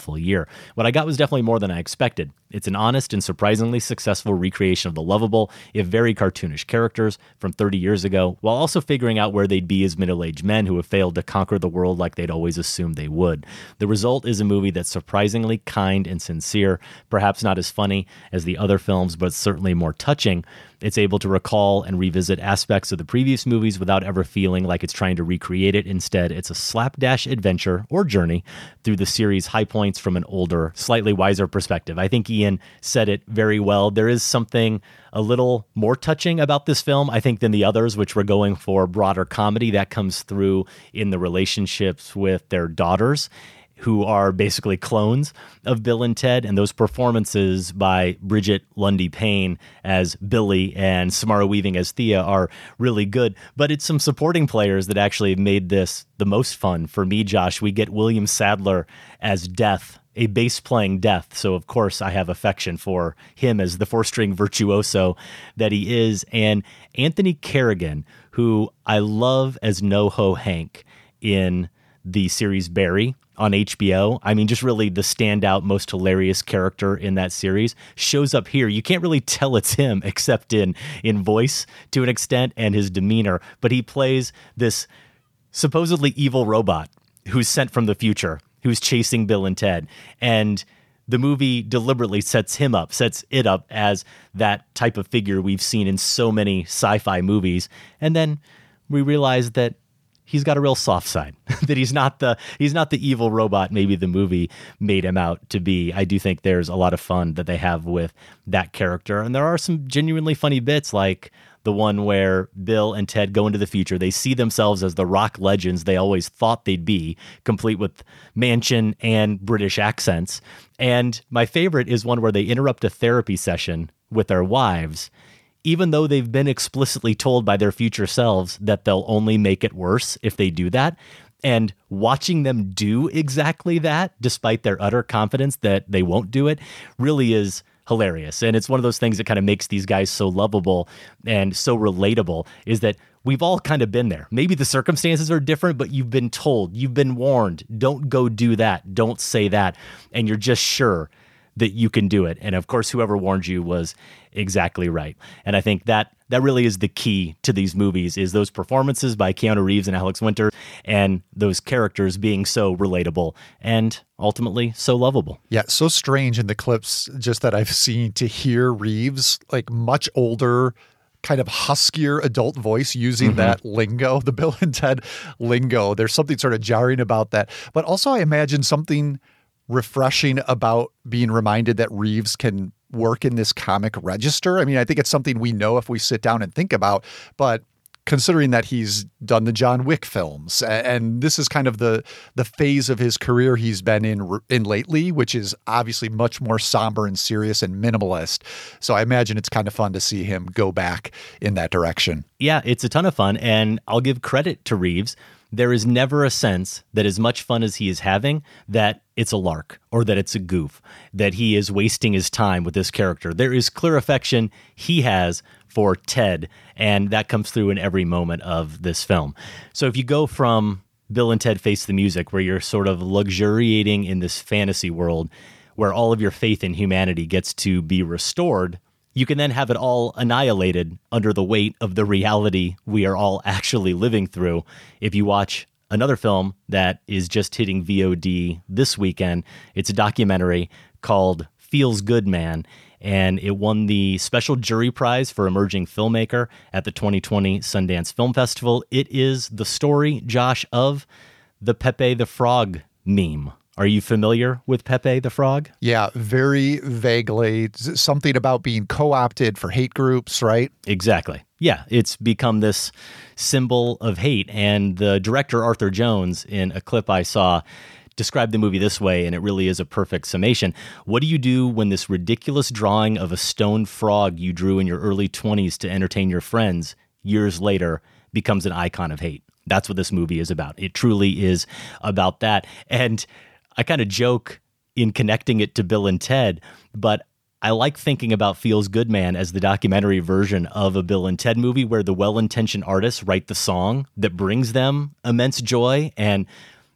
here. What I got was definitely more than I expected. It's an honest and surprisingly successful recreation of the lovable, if very cartoonish characters from thirty years ago, while also figuring out where they'd be as middle-aged men who have failed to conquer the world like they'd always assumed they would. The result is a movie that's surprisingly kind and sincere, perhaps not as funny as the other films, but certainly more touching. It's able to recall and revisit aspects of the previous movies without ever feeling like it's trying to recreate it. Instead, it's a slapdash adventure or journey through the series' high points from an older, slightly wiser perspective. I think Ian said it very well. There is something a little more touching about this film, I think, than the others, which were going for broader comedy. That comes through in the relationships with their daughters, who are basically clones of Bill and Ted, and those performances by Bridget Lundy Payne as Billy and Samara Weaving as Thea are really good. But it's some supporting players that actually made this the most fun. For me, Josh, we get William Sadler as Death, a bass-playing Death, so of course I have affection for him as the four-string virtuoso that he is, and Anthony Carrigan, who I love as NoHo Hank in the series Barry on H B O. I mean, just really the standout, most hilarious character in that series shows up here. You can't really tell it's him except in in voice to an extent and his demeanor, but he plays this supposedly evil robot who's sent from the future, who's chasing Bill and Ted. And the movie deliberately sets him up, sets it up as that type of figure we've seen in so many sci-fi movies. And then we realize that he's got a real soft side, that he's not the he's not the evil robot maybe the movie made him out to be. I do think there's a lot of fun that they have with that character. And there are some genuinely funny bits, like the one where Bill and Ted go into the future. They see themselves as the rock legends they always thought they'd be, complete with mansion and British accents. And my favorite is one where they interrupt a therapy session with their wives, even though they've been explicitly told by their future selves that they'll only make it worse if they do that. And watching them do exactly that, despite their utter confidence that they won't do it, really is hilarious. And it's one of those things that kind of makes these guys so lovable and so relatable, is that we've all kind of been there. Maybe the circumstances are different, but you've been told, you've been warned, don't go do that, don't say that. And you're just sure that you can do it. And of course, whoever warned you was exactly right. And I think that that really is the key to these movies, is those performances by Keanu Reeves and Alex Winter, and those characters being so relatable and ultimately so lovable. Yeah, so strange in the clips just that I've seen to hear Reeves, like much older, kind of huskier adult voice using mm-hmm. that lingo, the Bill and Ted lingo. There's something sort of jarring about that. But also I imagine something refreshing about being reminded that Reeves can work in this comic register. I mean, I think it's something we know if we sit down and think about, but considering that he's done the John Wick films, and this is kind of the the phase of his career he's been in in lately, which is obviously much more somber and serious and minimalist. So I imagine it's kind of fun to see him go back in that direction. Yeah, it's a ton of fun, and I'll give credit to Reeves. There is never a sense that as much fun as he is having, that it's a lark or that it's a goof, that he is wasting his time with this character. There is clear affection he has for Ted, and that comes through in every moment of this film. So if you go from Bill and Ted Face the Music, where you're sort of luxuriating in this fantasy world where all of your faith in humanity gets to be restored, you can then have it all annihilated under the weight of the reality we are all actually living through. If you watch another film that is just hitting V O D this weekend, it's a documentary called Feels Good Man, and it won the Special Jury Prize for Emerging Filmmaker at the twenty twenty Sundance Film Festival. It is the story, Josh, of the Pepe the Frog meme. Are you familiar with Pepe the Frog? Yeah, very vaguely. Something about being co-opted for hate groups, right? Exactly. Yeah, it's become this symbol of hate. And the director, Arthur Jones, in a clip I saw, described the movie this way, and it really is a perfect summation. What do you do when this ridiculous drawing of a stone frog you drew in your early twenties to entertain your friends years later becomes an icon of hate? That's what this movie is about. It truly is about that. And I kind of joke in connecting it to Bill and Ted, but I like thinking about Feels Good Man as the documentary version of a Bill and Ted movie, where the well-intentioned artists write the song that brings them immense joy, and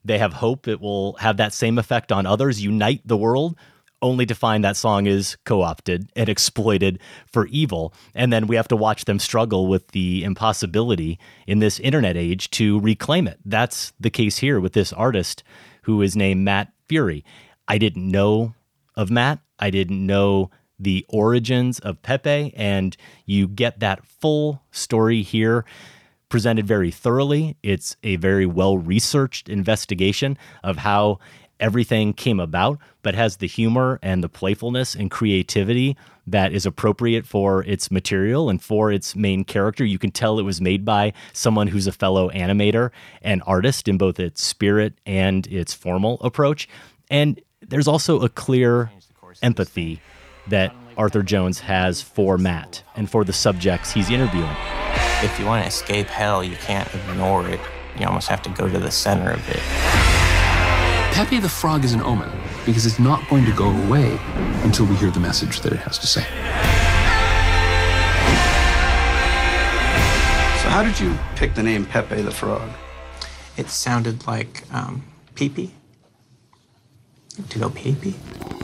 They have hope it will have that same effect on others, unite the world, only to find that song is co-opted and exploited for evil. And then we have to watch them struggle with the impossibility in this internet age to reclaim it. That's the case here with this artist who is named Matt Furie. I didn't know of Matt. I didn't know the origins of Pepe, and you get that full story here presented very thoroughly. It's a very well-researched investigation of how everything came about, but has the humor and the playfulness and creativity that is appropriate for its material and for its main character. You can tell it was made by someone who's a fellow animator and artist in both its spirit and its formal approach. And there's also a clear empathy that Arthur Jones has for Matt and for the subjects he's interviewing. If you want to escape hell, you can't ignore it. You almost have to go to the center of it. Pepe the Frog is an omen because it's not going to go away until we hear the message that it has to say. So how did you pick the name Pepe the Frog? It sounded like um, pee-pee. To go pee-pee.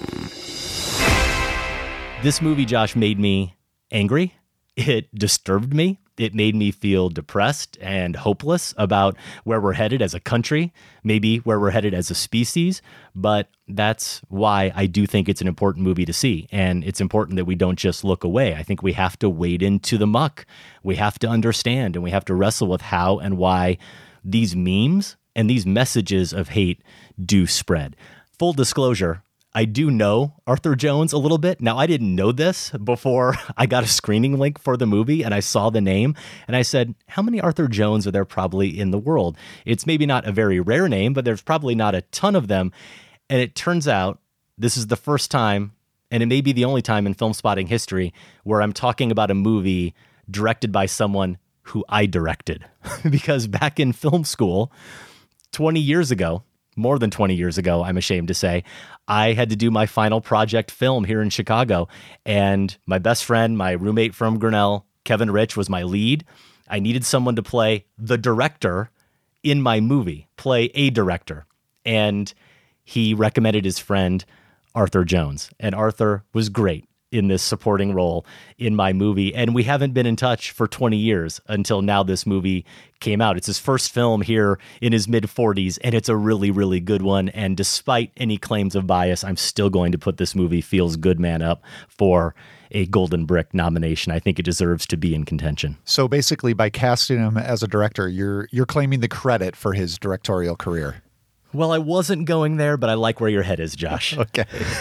This movie, Josh, made me angry. It disturbed me. It made me feel depressed and hopeless about where we're headed as a country, maybe where we're headed as a species. But that's why I do think it's an important movie to see. And it's important that we don't just look away. I think we have to wade into the muck. We have to understand and we have to wrestle with how and why these memes and these messages of hate do spread. Full disclosure, I do know Arthur Jones a little bit. Now, I didn't know this before I got a screening link for the movie and I saw the name and I said, how many Arthur Jones are there probably in the world? It's maybe not a very rare name, but there's probably not a ton of them. And it turns out this is the first time, and it may be the only time in Film Spotting history, where I'm talking about a movie directed by someone who I directed. Because back in film school, twenty years ago, more than twenty years ago, I'm ashamed to say, I had to do my final project film here in Chicago. And my best friend, my roommate from Grinnell, Kevin Rich, was my lead. I needed someone to play the director in my movie, play a director. And he recommended his friend, Arthur Jones. And Arthur was great in this supporting role in my movie. And we haven't been in touch for twenty years until now this movie came out. It's his first film here in his mid forties, and it's a really, really good one. And despite any claims of bias, I'm still going to put this movie Feels Good Man up for a Golden Brick nomination. I think it deserves to be in contention. So basically, by casting him as a director, you're you're claiming the credit for his directorial career. Well, I wasn't going there, but I like where your head is, Josh. Okay.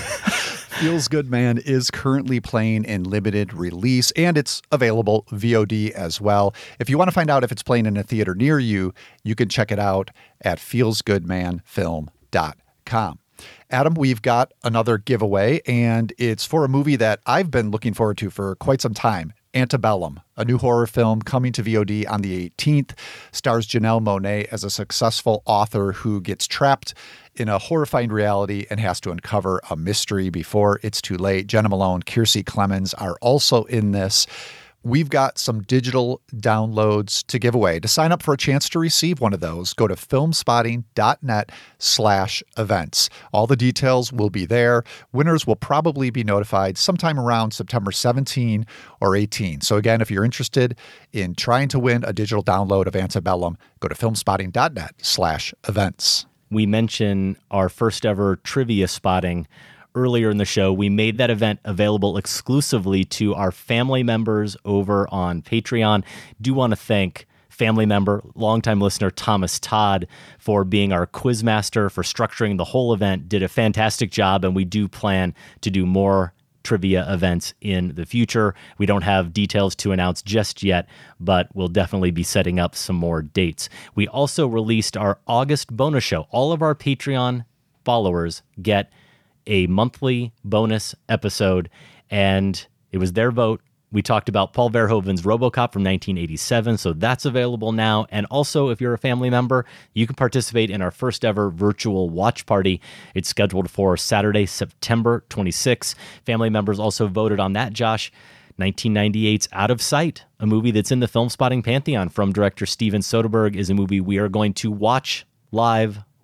Feels Good Man is currently playing in limited release, and it's available V O D as well. If you want to find out if it's playing in a theater near you, you can check it out at feels good man film dot com. Adam, we've got another giveaway, and it's for a movie that I've been looking forward to for quite some time. Antebellum, a new horror film coming to V O D on the eighteenth, stars Janelle Monáe as a successful author who gets trapped in a horrifying reality and has to uncover a mystery before it's too late. Jenna Malone, Kiersey Clemens are also in this. We've got some digital downloads to give away. To sign up for a chance to receive one of those, go to filmspotting.net slash events. All the details will be there. Winners will probably be notified sometime around September seventeenth or eighteenth. So again, if you're interested in trying to win a digital download of Antebellum, go to filmspotting.net slash events. We mentioned our first ever trivia spotting earlier in the show. We made that event available exclusively to our family members over on Patreon. Do want to thank family member, longtime listener Thomas Todd for being our quizmaster, for structuring the whole event. Did a fantastic job, and we do plan to do more trivia events in the future. We don't have details to announce just yet, but we'll definitely be setting up some more dates. We also released our August bonus show. All of our Patreon followers get a monthly bonus episode, and it was their vote. We talked about Paul Verhoeven's RoboCop from nineteen eighty-seven, so that's available now. And also, if you're a family member, you can participate in our first ever virtual watch party. It's scheduled for Saturday, September twenty-sixth. Family members also voted on that, Josh. nineteen ninety-eight's Out of Sight, a movie that's in the Film Spotting Pantheon from director Steven Soderbergh, is a movie we are going to watch live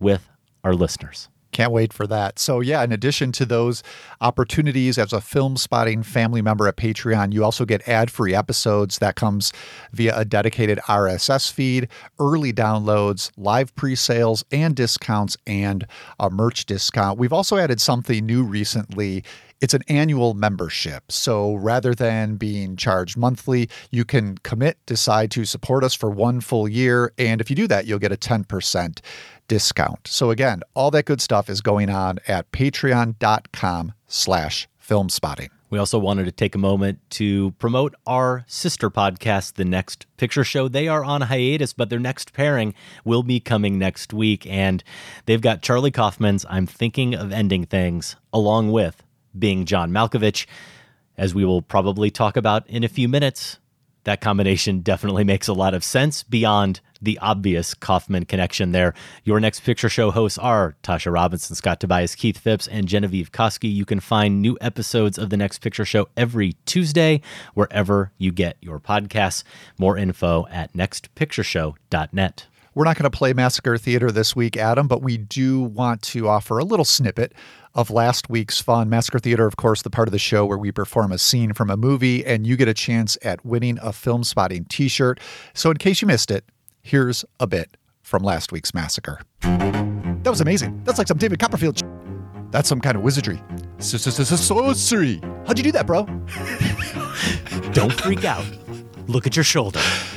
with our listeners. Can't wait for that. So yeah, in addition to those opportunities as a Film Spotting family member at Patreon, you also get ad-free episodes. That comes via a dedicated R S S feed, early downloads, live pre-sales and discounts, and a merch discount. We've also added something new recently. It's an annual membership. So rather than being charged monthly, you can commit, decide to support us for one full year. And if you do that, you'll get a ten percent discount. So again, all that good stuff is going on at patreon.com slash filmspotting. We also wanted to take a moment to promote our sister podcast, The Next Picture Show. They are on hiatus, but their next pairing will be coming next week. And they've got Charlie Kaufman's I'm Thinking of Ending Things, along with Being John Malkovich. As we will probably talk about in a few minutes, that combination definitely makes a lot of sense beyond the obvious Kaufman connection there. Your Next Picture Show hosts are Tasha Robinson, Scott Tobias, Keith Phipps, and Genevieve Koski. You can find new episodes of The Next Picture Show every Tuesday, wherever you get your podcasts. More info at next picture show dot net. We're not going to play Massacre Theater this week, Adam, but we do want to offer a little snippet of last week's fun. Massacre Theater, of course, the part of the show where we perform a scene from a movie, and you get a chance at winning a Film Spotting t-shirt. So in case you missed it, here's a bit from last week's Massacre. That was amazing. That's like some David Copperfield sh- That's some kind of wizardry. Sorcery. How'd you do that, bro? Don't freak out. Look at your shoulder.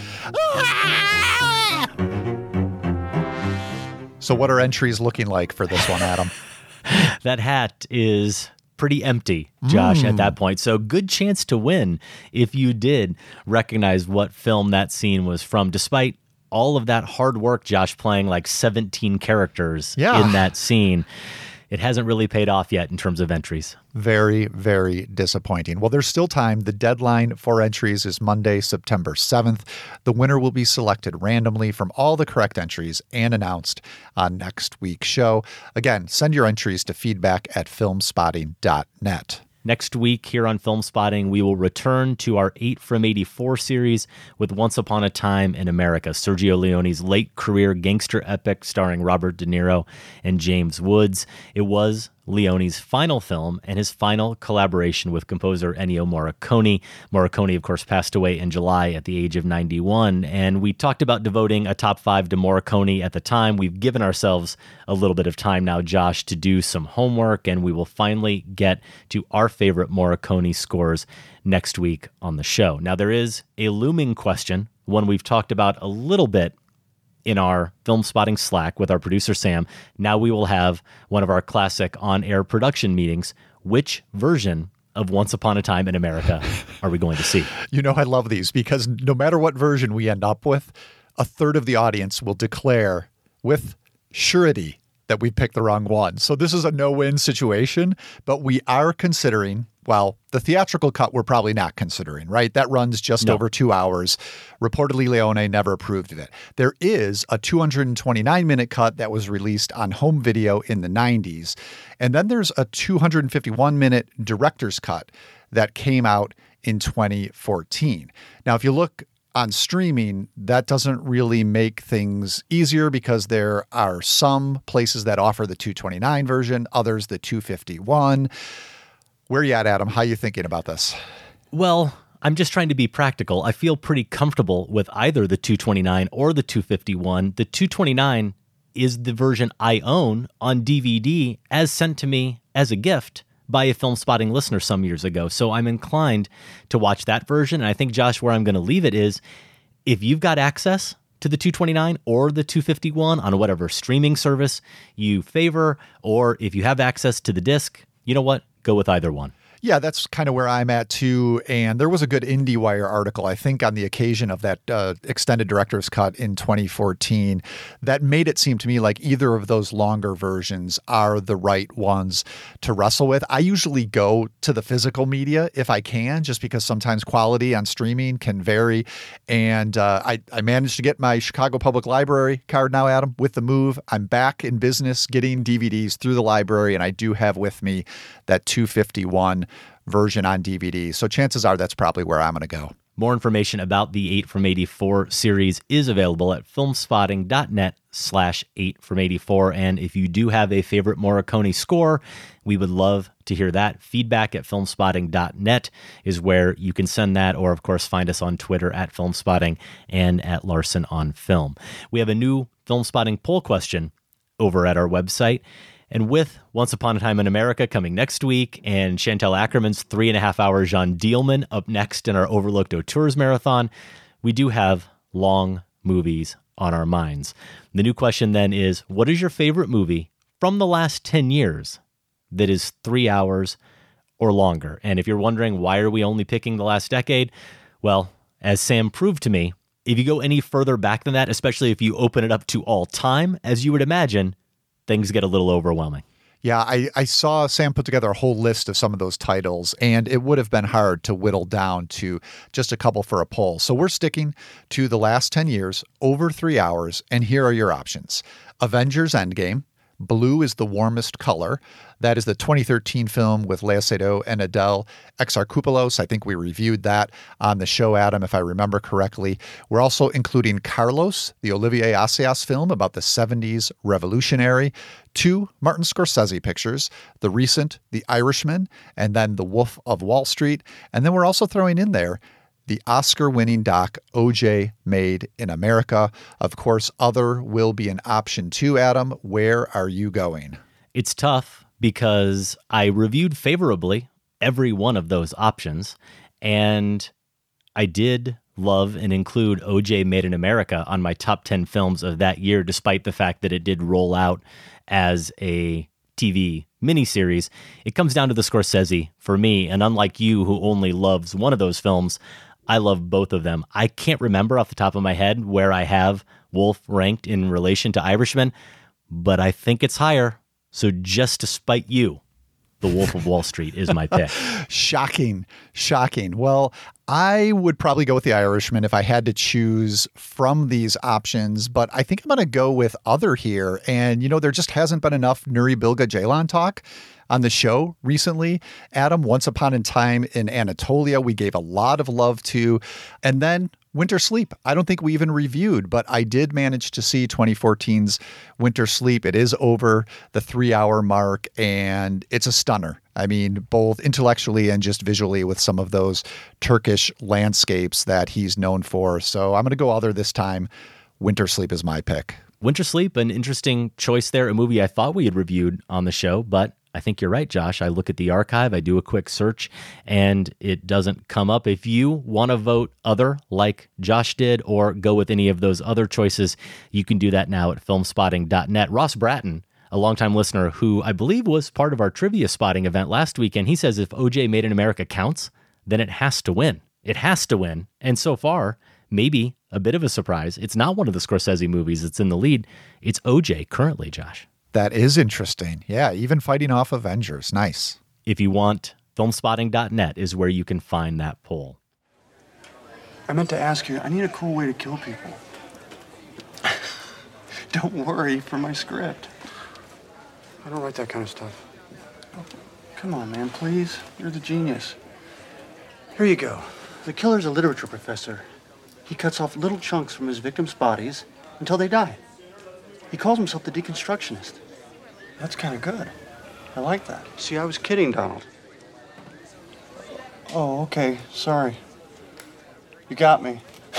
So what are entries looking like for this one, Adam? That hat is pretty empty, Josh, mm. at that point. So good chance to win if you did recognize what film that scene was from, despite all of that hard work, Josh, playing like seventeen characters yeah. in that scene. It hasn't really paid off yet in terms of entries. Very, very disappointing. Well, there's still time. The deadline for entries is Monday, September seventh. The winner will be selected randomly from all the correct entries and announced on next week's show. Again, send your entries to feedback at filmspotting dot net. Next week here on Film Spotting, we will return to our eight from eighty-four series with Once Upon a Time in America, Sergio Leone's late career gangster epic starring Robert De Niro and James Woods. It was Leone's final film and his final collaboration with composer Ennio Morricone. Morricone, of course, passed away in July at the age of ninety-one, and we talked about devoting a top five to Morricone at the time. We've given ourselves a little bit of time now, Josh, to do some homework, and we will finally get to our favorite Morricone scores next week on the show. Now, there is a looming question, one we've talked about a little bit in our Film Spotting Slack with our producer, Sam. Now we will have one of our classic on-air production meetings. Which version of Once Upon a Time in America are we going to see? You know, I love these because no matter what version we end up with, a third of the audience will declare with surety that we picked the wrong one. So this is a no-win situation, but we are considering, well, the theatrical cut we're probably not considering, right? That runs just no. over two hours. Reportedly, Leone never approved of it. There is a two hundred twenty-nine minute cut that was released on home video in the nineties. And then there's a two hundred fifty-one minute director's cut that came out in twenty fourteen. Now, if you look on streaming, that doesn't really make things easier because there are some places that offer the two twenty-nine version, others the two fifty-one. Where are you at, Adam? How are you thinking about this? Well, I'm just trying to be practical. I feel pretty comfortable with either the two twenty-nine or the two fifty-one. The two twenty-nine is the version I own on D V D as sent to me as a gift by a Film Spotting listener some years ago. So I'm inclined to watch that version. And I think, Josh, where I'm going to leave it is if you've got access to the two twenty-nine or the two fifty-one on whatever streaming service you favor, or if you have access to the disc, you know what? Go with either one. Yeah, that's kind of where I'm at too. And there was a good IndieWire article, I think, on the occasion of that uh, extended director's cut in twenty fourteen that made it seem to me like either of those longer versions are the right ones to wrestle with. I usually go to the physical media if I can, just because sometimes quality on streaming can vary. And uh, I, I managed to get my Chicago Public Library card now, Adam, with the move. I'm back in business getting D V Ds through the library, and I do have with me that two fifty-one version on D V D. So chances are that's probably where I'm going to go. More information about the eight from eighty-four series is available at filmspotting.net slash eight from eighty-four. And if you do have a favorite Morricone score, we would love to hear that. Feedback at filmspotting dot net is where you can send that, or of course find us on Twitter at Filmspotting and at Larson on Film. We have a new Filmspotting poll question over at our website. And with Once Upon a Time in America coming next week and Chantal Ackerman's three and a half hour Jean Dielman up next in our Overlooked Auteurs Marathon, we do have long movies on our minds. The new question then is, what is your favorite movie from the last ten years that is three hours or longer? And if you're wondering, why are we only picking the last decade? Well, as Sam proved to me, if you go any further back than that, especially if you open it up to all time, as you would imagine, things get a little overwhelming. Yeah, I, I saw Sam put together a whole list of some of those titles, and it would have been hard to whittle down to just a couple for a poll. So we're sticking to the last ten years, over three hours, and here are your options. Avengers Endgame. Blue is the warmest color. That is the twenty thirteen film with Léa Seydoux and Adele Exarchopoulos. I think we reviewed that on the show, Adam, if I remember correctly. We're also including Carlos, the Olivier Assayas film about the seventies revolutionary. Two Martin Scorsese pictures, the recent The Irishman, and then The Wolf of Wall Street. And then we're also throwing in there the Oscar-winning doc O J Made in America. Of course, other will be an option too, Adam. Where are you going? It's tough because I reviewed favorably every one of those options, and I did love and include O J Made in America on my top ten films of that year, despite the fact that it did roll out as a T V miniseries. It comes down to the Scorsese for me, and unlike you, who only loves one of those films, I love both of them. I can't remember off the top of my head where I have Wolf ranked in relation to Irishman, but I think it's higher. So just to spite you, The Wolf of Wall Street is my pick. Shocking. Shocking. Well, I would probably go with The Irishman if I had to choose from these options, but I think I'm going to go with other here. And, you know, there just hasn't been enough Nuri Bilge Ceylan talk on the show recently. Adam, Once Upon a Time in Anatolia, we gave a lot of love to. And then Winter Sleep, I don't think we even reviewed, but I did manage to see twenty fourteen's Winter Sleep. It is over the three-hour mark, and it's a stunner. I mean, both intellectually and just visually with some of those Turkish landscapes that he's known for. So I'm going to go other this time. Winter Sleep is my pick. Winter Sleep, an interesting choice there, a movie I thought we had reviewed on the show, but I think you're right, Josh. I look at the archive, I do a quick search, and it doesn't come up. If you want to vote other, like Josh did, or go with any of those other choices, you can do that now at filmspotting dot net. Ross Bratton, a longtime listener who I believe was part of our trivia spotting event last weekend, he says if O J Made in America counts, then it has to win. It has to win. And so far, maybe a bit of a surprise, it's not one of the Scorsese movies that's in the lead. It's O J currently, Josh. That is interesting. Yeah, even fighting off Avengers. Nice. If you want, filmspotting dot net is where you can find that poll. I meant to ask you, I need a cool way to kill people. Don't worry for my script. I don't write that kind of stuff. Come on, man, please. You're the genius. Here you go. The killer's a literature professor. He cuts off little chunks from his victims' bodies until they die. He calls himself the deconstructionist. That's kind of good. I like that. See, I was kidding, Donald. Oh, okay. Sorry. You got me.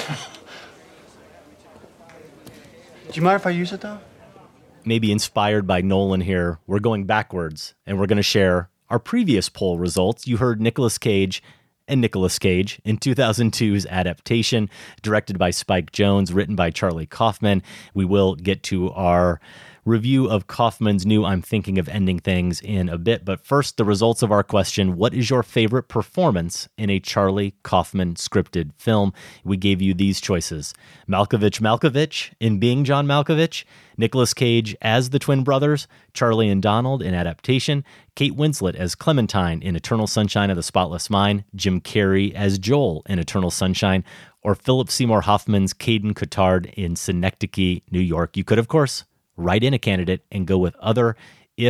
Do you mind if I use it, though? Maybe inspired by Nolan here, we're going backwards, and we're going to share our previous poll results. You heard Nicolas Cage and Nicolas Cage in two thousand two's adaptation, directed by Spike Jonze, written by Charlie Kaufman. We will get to our review of Kaufman's new I'm Thinking of Ending Things in a bit, but first, the results of our question: what is your favorite performance in a Charlie Kaufman scripted film? We gave you these choices: Malkovich Malkovich in Being John Malkovich, Nicolas Cage as the twin brothers, Charlie and Donald in adaptation, Kate Winslet as Clementine in Eternal Sunshine of the Spotless Mind, Jim Carrey as Joel in Eternal Sunshine, or Philip Seymour Hoffman's Caden Cotard in Synecdoche, New York. You could, of course, write in a candidate and go with other if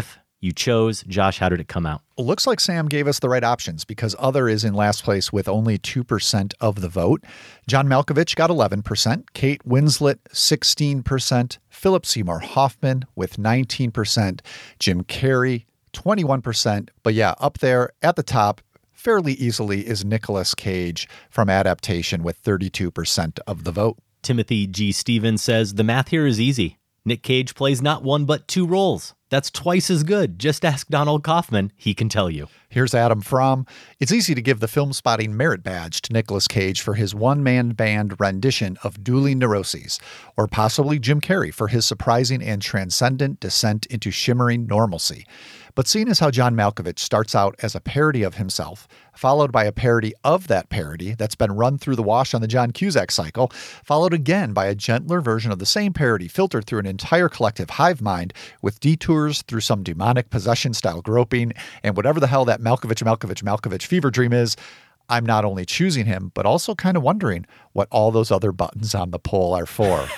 you chose. Josh, how did it come out? Looks like Sam gave us the right options because Other is in last place with only two percent of the vote. John Malkovich got eleven percent, Kate Winslet sixteen percent, Philip Seymour Hoffman with nineteen percent, Jim Carrey twenty-one percent. But yeah, up there at the top fairly easily is Nicolas Cage from Adaptation with thirty-two percent of the vote. Timothy G. Stevens says, the math here is easy. Nick Cage plays not one but two roles. That's twice as good. Just ask Donald Kaufman. He can tell you. Here's Adam Fromm. It's easy to give the Film Spotting Merit Badge to Nicolas Cage for his one-man band rendition of Dueling Neuroses, or possibly Jim Carrey for his surprising and transcendent descent into shimmering normalcy. But seeing as how John Malkovich starts out as a parody of himself, followed by a parody of that parody that's been run through the wash on the John Cusack cycle, followed again by a gentler version of the same parody filtered through an entire collective hive mind with detours through some demonic possession-style groping and whatever the hell that Malkovich, Malkovich, Malkovich fever dream is, I'm not only choosing him, but also kind of wondering what all those other buttons on the poll are for.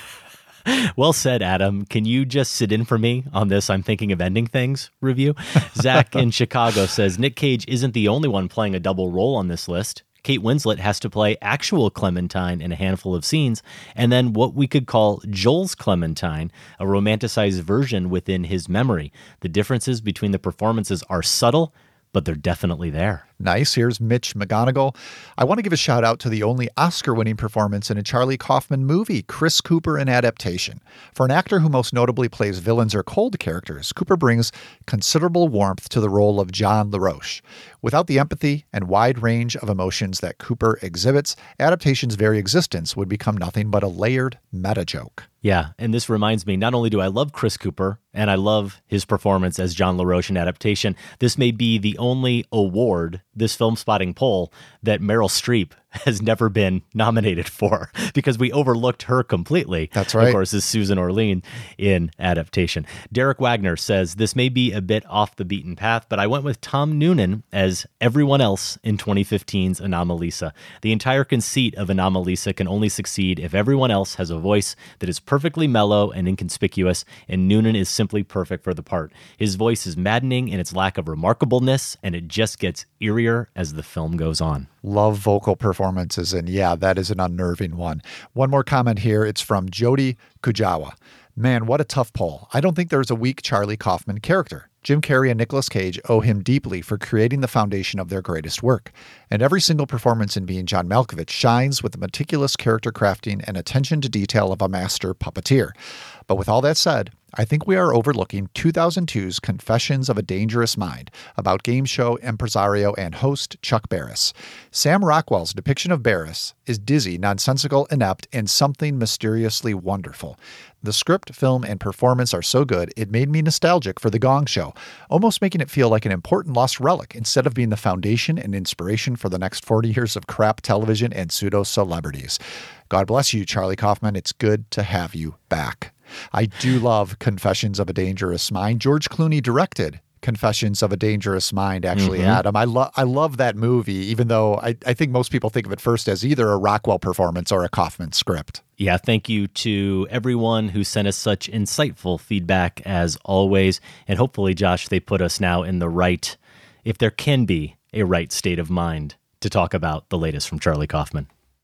Well said, Adam. Can you just sit in for me on this I'm Thinking of Ending Things review? Zach in Chicago says, Nick Cage isn't the only one playing a double role on this list. Kate Winslet has to play actual Clementine in a handful of scenes, and then what we could call Joel's Clementine, a romanticized version within his memory. The differences between the performances are subtle, but they're definitely there. Nice. Here's Mitch McGonigal. I want to give a shout out to the only Oscar-winning performance in a Charlie Kaufman movie, Chris Cooper in Adaptation. For an actor who most notably plays villains or cold characters, Cooper brings considerable warmth to the role of John LaRoche. Without the empathy and wide range of emotions that Cooper exhibits, Adaptation's very existence would become nothing but a layered meta-joke. Yeah, and this reminds me, not only do I love Chris Cooper, and I love his performance as John LaRoche in Adaptation, this may be the only award, this Film Spotting poll, that Meryl Streep has never been nominated for because we overlooked her completely. That's right. Of course, is Susan Orlean in Adaptation. Derek Wagner says, this may be a bit off the beaten path, but I went with Tom Noonan as everyone else in twenty fifteen's Anomalisa. The entire conceit of Anomalisa can only succeed if everyone else has a voice that is perfectly mellow and inconspicuous, and Noonan is simply perfect for the part. His voice is maddening in its lack of remarkableness, and it just gets eerier as the film goes on. Love vocal performances, and yeah, that is an unnerving one. One more comment here. It's from Jody Kujawa. Man, what a tough poll. I don't think there's a weak Charlie Kaufman character. Jim Carrey and Nicolas Cage owe him deeply for creating the foundation of their greatest work. And every single performance in Being John Malkovich shines with the meticulous character crafting and attention to detail of a master puppeteer. But with all that said, I think we are overlooking two thousand two's Confessions of a Dangerous Mind about game show impresario and host Chuck Barris. Sam Rockwell's depiction of Barris is dizzy, nonsensical, inept, and something mysteriously wonderful. The script, film, and performance are so good, it made me nostalgic for The Gong Show, almost making it feel like an important lost relic instead of being the foundation and inspiration for the next forty years of crap television and pseudo-celebrities. God bless you, Charlie Kaufman. It's good to have you back. I do love Confessions of a Dangerous Mind. George Clooney directed Confessions of a Dangerous Mind, actually, mm-hmm. Adam. I, lo- I love that movie, even though I, I think most people think of it first as either a Rockwell performance or a Kaufman script. Yeah, thank you to everyone who sent us such insightful feedback as always. And hopefully, Josh, they put us now in the right, if there can be a right state of mind to talk about the latest from Charlie Kaufman.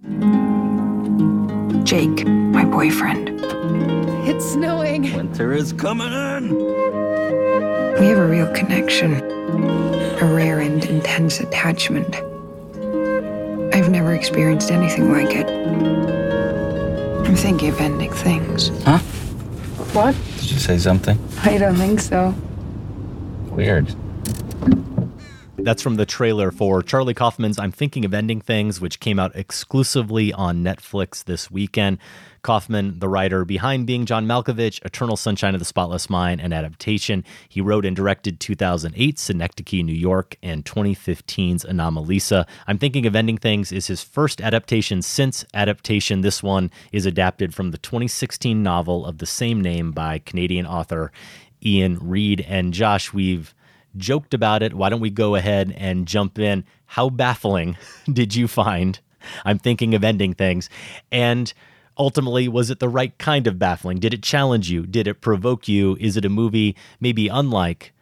Jake, my boyfriend. It's snowing. Winter is coming in. We have a real connection, a rare and intense attachment. I've never experienced anything like it. I'm thinking of ending things. Huh? What? Did you say something? I don't think so. Weird. That's from the trailer for Charlie Kaufman's I'm Thinking of Ending Things, which came out exclusively on Netflix this weekend. Kaufman, the writer behind Being John Malkovich, Eternal Sunshine of the Spotless Mind, and Adaptation. He wrote and directed two thousand eight's Synecdoche, New York, and twenty fifteen's Anomalisa. I'm Thinking of Ending Things is his first adaptation since Adaptation. This one is adapted from the twenty sixteen novel of the same name by Canadian author Ian Reid. And Josh, we've joked about it. Why don't we go ahead and jump in? How baffling did you find I'm Thinking of Ending Things? And ultimately, was it the right kind of baffling? Did it challenge you? Did it provoke you? Is it a movie maybe unlike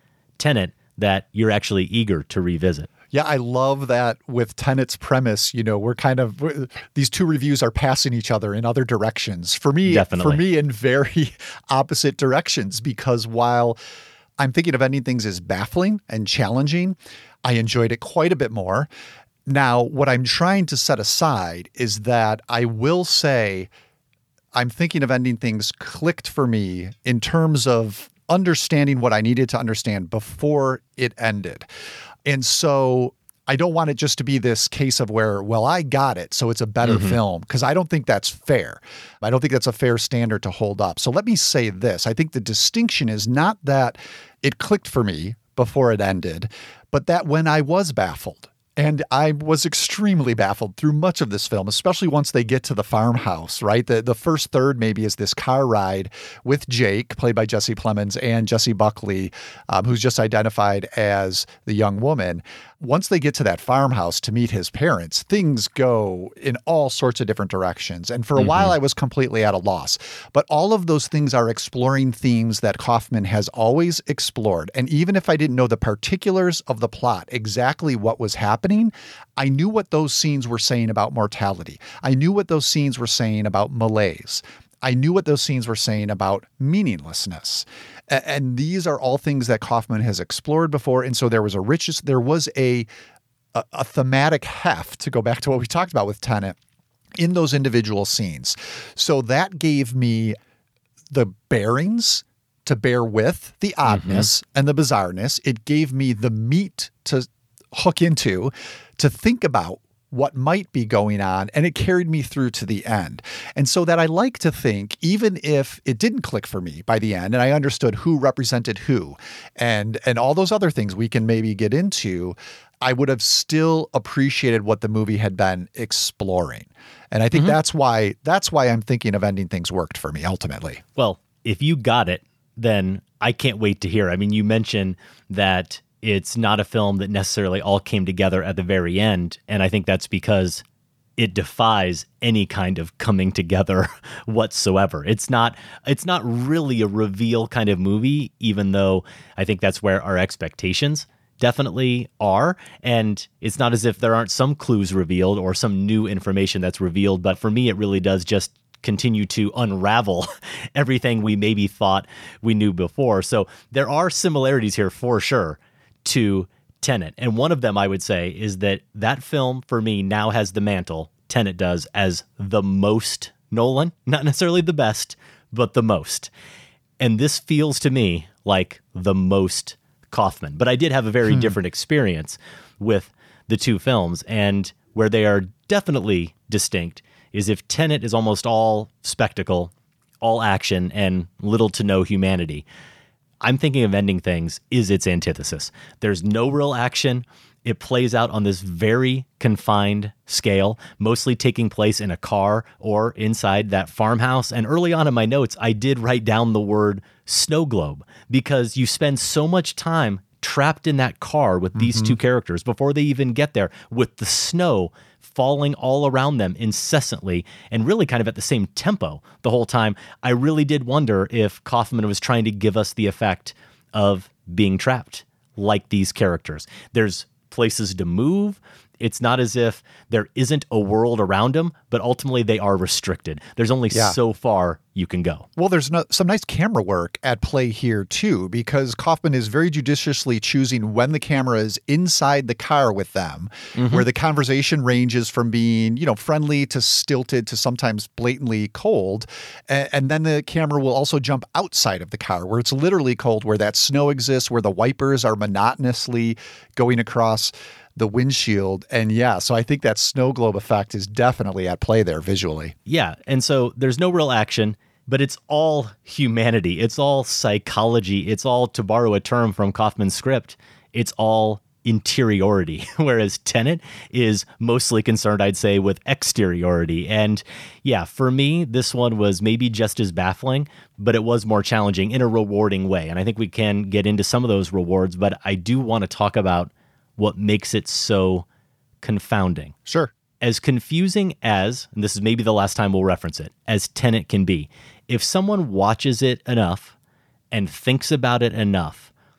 Tenet that you're actually eager to revisit. Yeah, I love that with Tenet's premise, you know, we're kind of, we're, these two reviews are passing each other in other directions. For me, Definitely. for me in very opposite directions, because while I'm thinking of ending things as baffling and challenging, I enjoyed it quite a bit more. Now, what I'm trying to set aside is that I will say I'm thinking of ending things clicked for me in terms of understanding what I needed to understand before it ended. And so I don't want it just to be this case of where, well, I got it, so it's a better Mm-hmm. film, because I don't think that's fair. I don't think that's a fair standard to hold up. So let me say this. I think the distinction is not that it clicked for me before it ended, but that when I was baffled, and I was extremely baffled through much of this film, especially once they get to the farmhouse, right? The the first third maybe is this car ride with Jake, played by Jesse Plemons, and Jessie Buckley, um, who's just identified as the young woman. Once they get to that farmhouse to meet his parents, things go in all sorts of different directions. And for a Mm-hmm. while, I was completely at a loss. But all of those things are exploring themes that Kaufman has always explored. And even if I didn't know the particulars of the plot, exactly what was happening, I knew what those scenes were saying about mortality. I knew what those scenes were saying about malaise. I knew what those scenes were saying about meaninglessness. And these are all things that Kaufman has explored before. And so there was a richness, there was a, a, a thematic heft, to go back to what we talked about with Tenet, in those individual scenes. So that gave me the bearings to bear with the oddness mm-hmm. and the bizarreness. It gave me the meat to hook into, to think about what might be going on, and it carried me through to the end. And so that I like to think, even if it didn't click for me by the end, and I understood who represented who, and and all those other things we can maybe get into, I would have still appreciated what the movie had been exploring. And I think mm-hmm. that's why that's why I'm thinking of ending things worked for me ultimately. Well, if you got it, then I can't wait to hear. I mean, you mentioned that it's not a film that necessarily all came together at the very end. And I think that's because it defies any kind of coming together whatsoever. It's not it's not really a reveal kind of movie, even though I think that's where our expectations definitely are. And it's not as if there aren't some clues revealed or some new information that's revealed. But for me, it really does just continue to unravel everything we maybe thought we knew before. So there are similarities here for sure to Tenet. And one of them, I would say, is that that film for me now has the mantle, Tenet does, as the most Nolan, not necessarily the best, but the most. And this feels to me like the most Kaufman. But I did have a very hmm. different experience with the two films, and where they are definitely distinct is if Tenet is almost all spectacle, all action, and little to no humanity, I'm thinking of Ending Things is its antithesis. There's no real action. It plays out on this very confined scale, mostly taking place in a car or inside that farmhouse. And early on in my notes, I did write down the word snow globe, because you spend so much time trapped in that car with these mm-hmm. two characters before they even get there, with the snow falling all around them incessantly and really kind of at the same tempo the whole time. I really did wonder if Kaufman was trying to give us the effect of being trapped like these characters. There's places to move. It's not as if there isn't a world around them, but ultimately they are restricted. There's only yeah. so far you can go. Well, there's no, some nice camera work at play here too, because Kaufman is very judiciously choosing when the camera is inside the car with them, mm-hmm. where the conversation ranges from being, you know, friendly to stilted to sometimes blatantly cold. And, and then the camera will also jump outside of the car, where it's literally cold, where that snow exists, where the wipers are monotonously going across the windshield. And yeah, so I think that snow globe effect is definitely at play there visually. Yeah. And so there's no real action, but it's all humanity. It's all psychology. It's all, to borrow a term from Kaufman's script, it's all interiority, whereas Tenet is mostly concerned, I'd say, with exteriority. And yeah, for me, this one was maybe just as baffling, but it was more challenging in a rewarding way. And I think we can get into some of those rewards, but I do want to talk about what makes it so confounding. Sure. As confusing as, and this is maybe the last time we'll reference it, as Tenet can be, if someone watches it enough and thinks about it enough,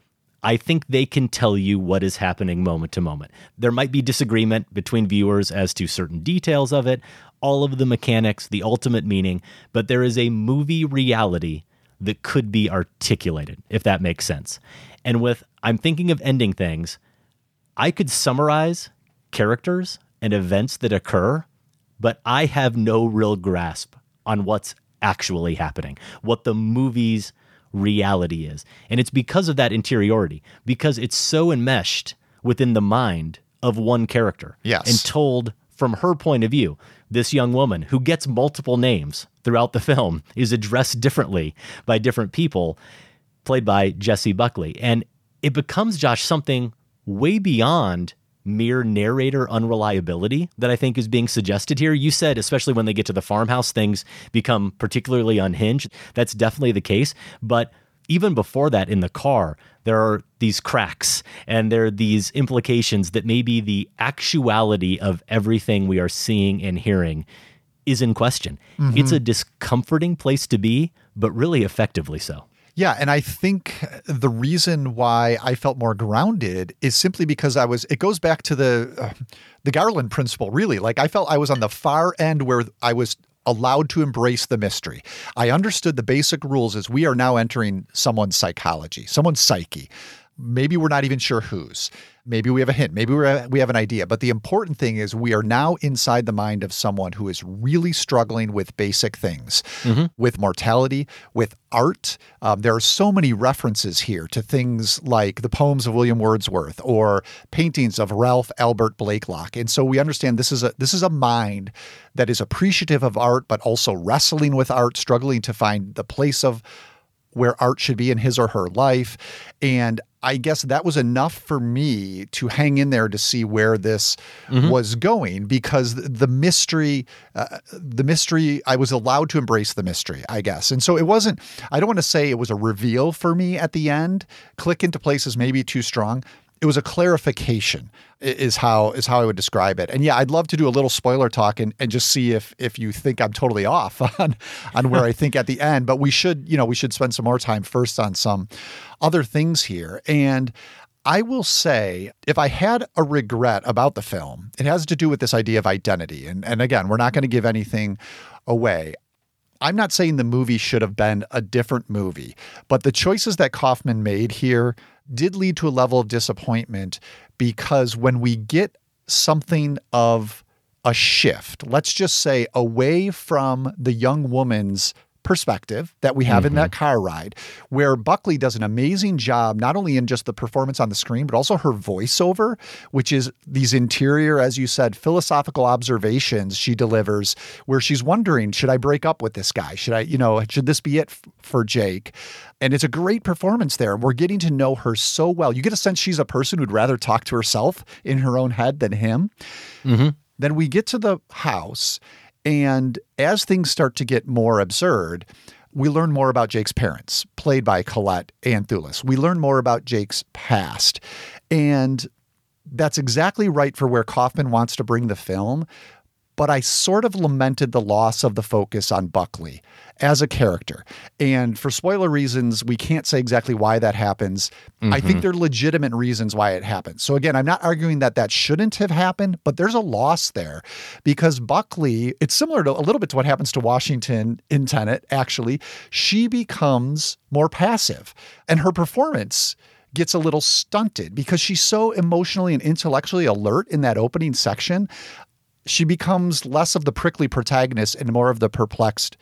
I think they can tell you what is happening moment to moment. There might be disagreement between viewers as to certain details of it, all of the mechanics, the ultimate meaning, but there is a movie reality that could be articulated, if that makes sense. And with I'm thinking of ending things, I could summarize characters and events that occur, but I have no real grasp on what's actually happening, what the movie's reality is. And it's because of that interiority, because it's so enmeshed within the mind of one character. Yes. And told from her point of view. This young woman who gets multiple names throughout the film is addressed differently by different people, played by Jessie Buckley. And it becomes, Josh, something way beyond mere narrator unreliability that I think is being suggested here. You said, especially when they get to the farmhouse, things become particularly unhinged. That's definitely the case. But even before that, in the car, there are these cracks and there are these implications that maybe the actuality of everything we are seeing and hearing is in question. Mm-hmm. It's a discomforting place to be, but really effectively so. Yeah, and I think the reason why I felt more grounded is simply because I was, it goes back to the uh, the Garland principle, really. Like I felt I was on the far end where I was allowed to embrace the mystery. I understood the basic rules as we are now entering someone's psychology, someone's psyche. Maybe we're not even sure whose. Maybe we have a hint. Maybe we're, we have an idea. But the important thing is we are now inside the mind of someone who is really struggling with basic things, mm-hmm. with mortality, with art. Um, there are so many references here to things like the poems of William Wordsworth or paintings of Ralph Albert Blakelock. And so we understand this is a this is a mind that is appreciative of art, but also wrestling with art, struggling to find the place of where art should be in his or her life. And I guess that was enough for me to hang in there to see where this mm-hmm. was going, because the mystery, uh, the mystery, I was allowed to embrace the mystery, I guess. And so it wasn't, I don't want to say it was a reveal for me at the end. Click into places maybe too strong. It was a clarification is how is how I would describe it. And yeah, I'd love to do a little spoiler talk and, and just see if if you think I'm totally off on on where I think at the end. But we should, you know, we should spend some more time first on some other things here. And I will say, if I had a regret about the film, it has to do with this idea of identity. And and again, we're not going to give anything away. I'm not saying the movie should have been a different movie, but the choices that Kaufman made here did lead to a level of disappointment, because when we get something of a shift, let's just say away from the young woman's perspective that we have mm-hmm. in that car ride, where Buckley does an amazing job, not only in just the performance on the screen, but also her voiceover, which is these interior, as you said, philosophical observations she delivers where she's wondering, should I break up with this guy? Should I, you know, should this be it f- for Jake? And it's a great performance there. And we're getting to know her so well. You get a sense she's a person who'd rather talk to herself in her own head than him. Mm-hmm. Then we get to the house, and as things start to get more absurd, we learn more about Jake's parents, played by Colette Anthulis. We learn more about Jake's past. And that's exactly right for where Kaufman wants to bring the film. But I sort of lamented the loss of the focus on Buckley as a character. And for spoiler reasons, we can't say exactly why that happens. Mm-hmm. I think there are legitimate reasons why it happens. So again, I'm not arguing that that shouldn't have happened, but there's a loss there, because Buckley, it's similar to a little bit to what happens to Washington in Tenet, actually. She becomes more passive, and her performance gets a little stunted because she's so emotionally and intellectually alert in that opening section. She becomes less of the prickly protagonist and more of the perplexed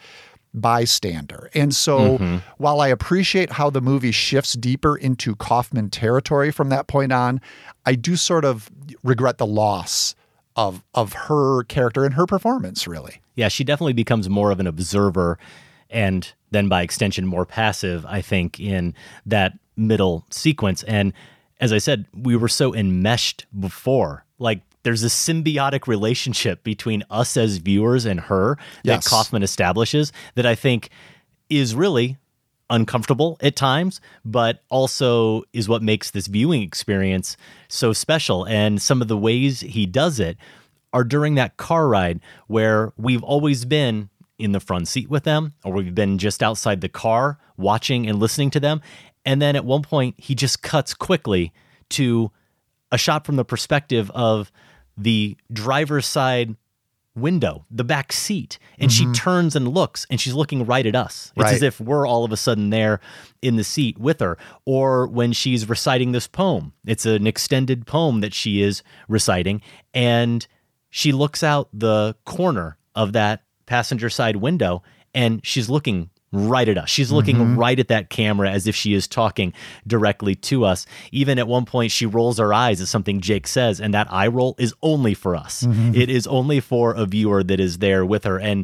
bystander. And so mm-hmm. while I appreciate how the movie shifts deeper into Kaufman territory from that point on, I do sort of regret the loss of of her character and her performance, really. Yeah, she definitely becomes more of an observer, and then by extension more passive, I think, in that middle sequence. And as I said, we were so enmeshed before. Like, there's a symbiotic relationship between us as viewers and her yes. that Kaufman establishes that I think is really uncomfortable at times, but also is what makes this viewing experience so special. And some of the ways he does it are during that car ride where we've always been in the front seat with them, or we've been just outside the car watching and listening to them. And then at one point, he just cuts quickly to a shot from the perspective of the driver's side window, the back seat. And mm-hmm. she turns and looks, and she's looking right at us. It's right. as if we're all of a sudden there in the seat with her. Or when she's reciting this poem, it's an extended poem that she is reciting, and she looks out the corner of that passenger side window, and she's looking right at us. She's looking mm-hmm. right at that camera as if she is talking directly to us. Even at one point, she rolls her eyes at something Jake says, and that eye roll is only for us. Mm-hmm. It is only for a viewer that is there with her and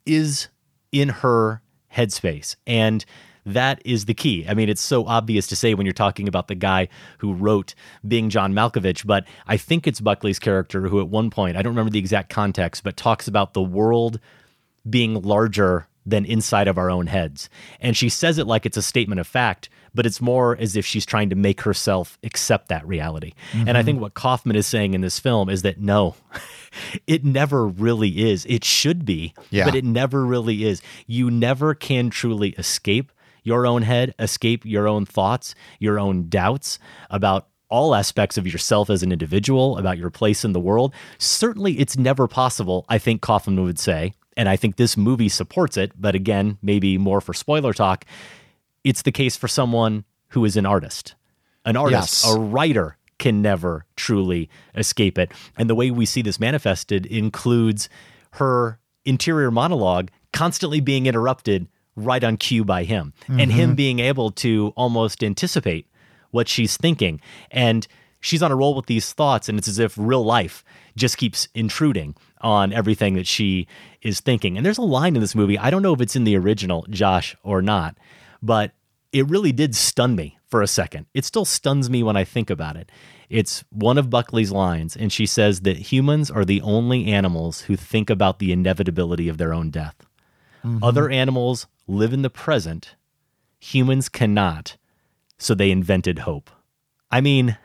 is in her headspace. And that is the key. I mean, it's so obvious to say when you're talking about the guy who wrote Being John Malkovich, but I think it's Buckley's character who at one point, I don't remember the exact context, but talks about the world being larger than inside of our own heads. And she says it like it's a statement of fact, but it's more as if she's trying to make herself accept that reality. Mm-hmm. And I think what Kaufman is saying in this film is that no, it never really is. It should be, yeah. but it never really is. You never can truly escape your own head, escape your own thoughts, your own doubts about all aspects of yourself as an individual, about your place in the world. Certainly it's never possible, I think Kaufman would say, and I think this movie supports it, but again, maybe more for spoiler talk, it's the case for someone who is an artist. An artist, yes. a writer can never truly escape it. And the way we see this manifested includes her interior monologue constantly being interrupted right on cue by him, mm-hmm. and him being able to almost anticipate what she's thinking. And she's on a roll with these thoughts, and it's as if real life just keeps intruding on everything that she is thinking. And there's a line in this movie, I don't know if it's in the original, Josh, or not, but it really did stun me for a second. It still stuns me when I think about it. It's one of Buckley's lines, and she says that humans are the only animals who think about the inevitability of their own death. Mm-hmm. Other animals live in the present. Humans cannot, so they invented hope. I mean,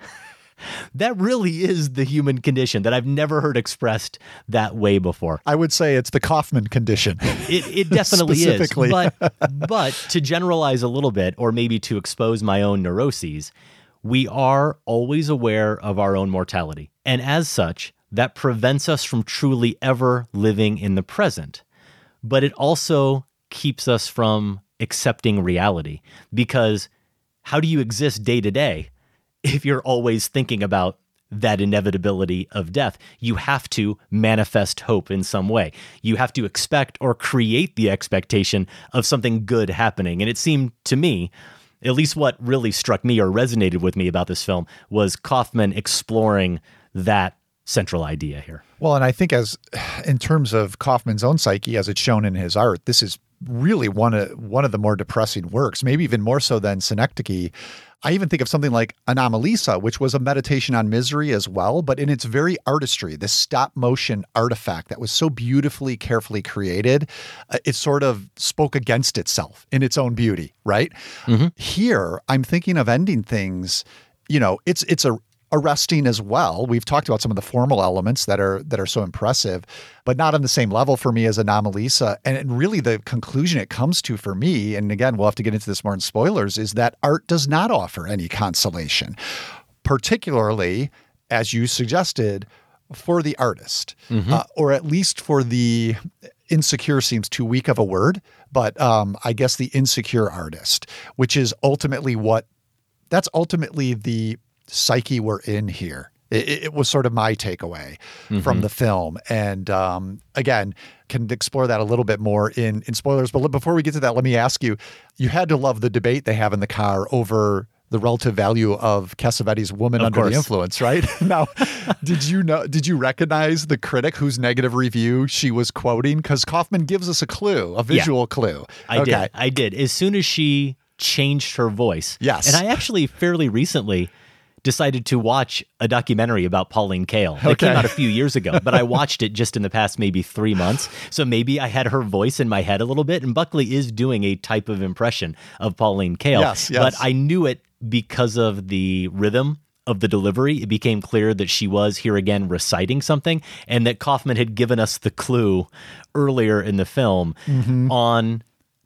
that really is the human condition that I've never heard expressed that way before. I would say it's the Kaufman condition. It, it definitely is. But, but to generalize a little bit, or maybe to expose my own neuroses, we are always aware of our own mortality. And as such, that prevents us from truly ever living in the present. But it also keeps us from accepting reality, because how do you exist day to day if you're always thinking about that inevitability of death? You have to manifest hope in some way. You have to expect or create the expectation of something good happening. And it seemed to me, at least what really struck me or resonated with me about this film, was Kaufman exploring that central idea here. Well, and I think as in terms of Kaufman's own psyche, as it's shown in his art, this is really one of one of the more depressing works, maybe even more so than Synecdoche. I even think of something like Anomalisa, which was a meditation on misery as well, but in its very artistry, this stop motion artifact that was so beautifully, carefully created, uh, it sort of spoke against itself in its own beauty, right? Mm-hmm. Here, I'm thinking of ending things, you know, it's it's a arresting as well. We've talked about some of the formal elements that are that are so impressive, but not on the same level for me as Anomalisa. And really the conclusion it comes to for me, and again, we'll have to get into this more in spoilers, is that art does not offer any consolation, particularly, as you suggested, for the artist, mm-hmm. uh, or at least for the insecure seems too weak of a word, but um, I guess the insecure artist, which is ultimately what, that's ultimately the psyche we're in here. It, it was sort of my takeaway mm-hmm. from the film. And um, again, can explore that a little bit more in, in spoilers. But before we get to that, let me ask you, you had to love the debate they have in the car over the relative value of Cassavetes' Woman of Under course. the Influence, right? Now, did you know, did you recognize the critic whose negative review she was quoting? Because Kaufman gives us a clue, a visual yeah, clue. I okay. did. I did. As soon as she changed her voice. Yes. And I actually fairly recently decided to watch a documentary about Pauline Kael. It Okay. came out a few years ago, but I watched it just in the past maybe three months. So maybe I had her voice in my head a little bit, and Buckley is doing a type of impression of Pauline Kael. Yes, yes. But I knew it because of the rhythm of the delivery. It became clear that she was here again reciting something, and that Kaufman had given us the clue earlier in the film Mhm. on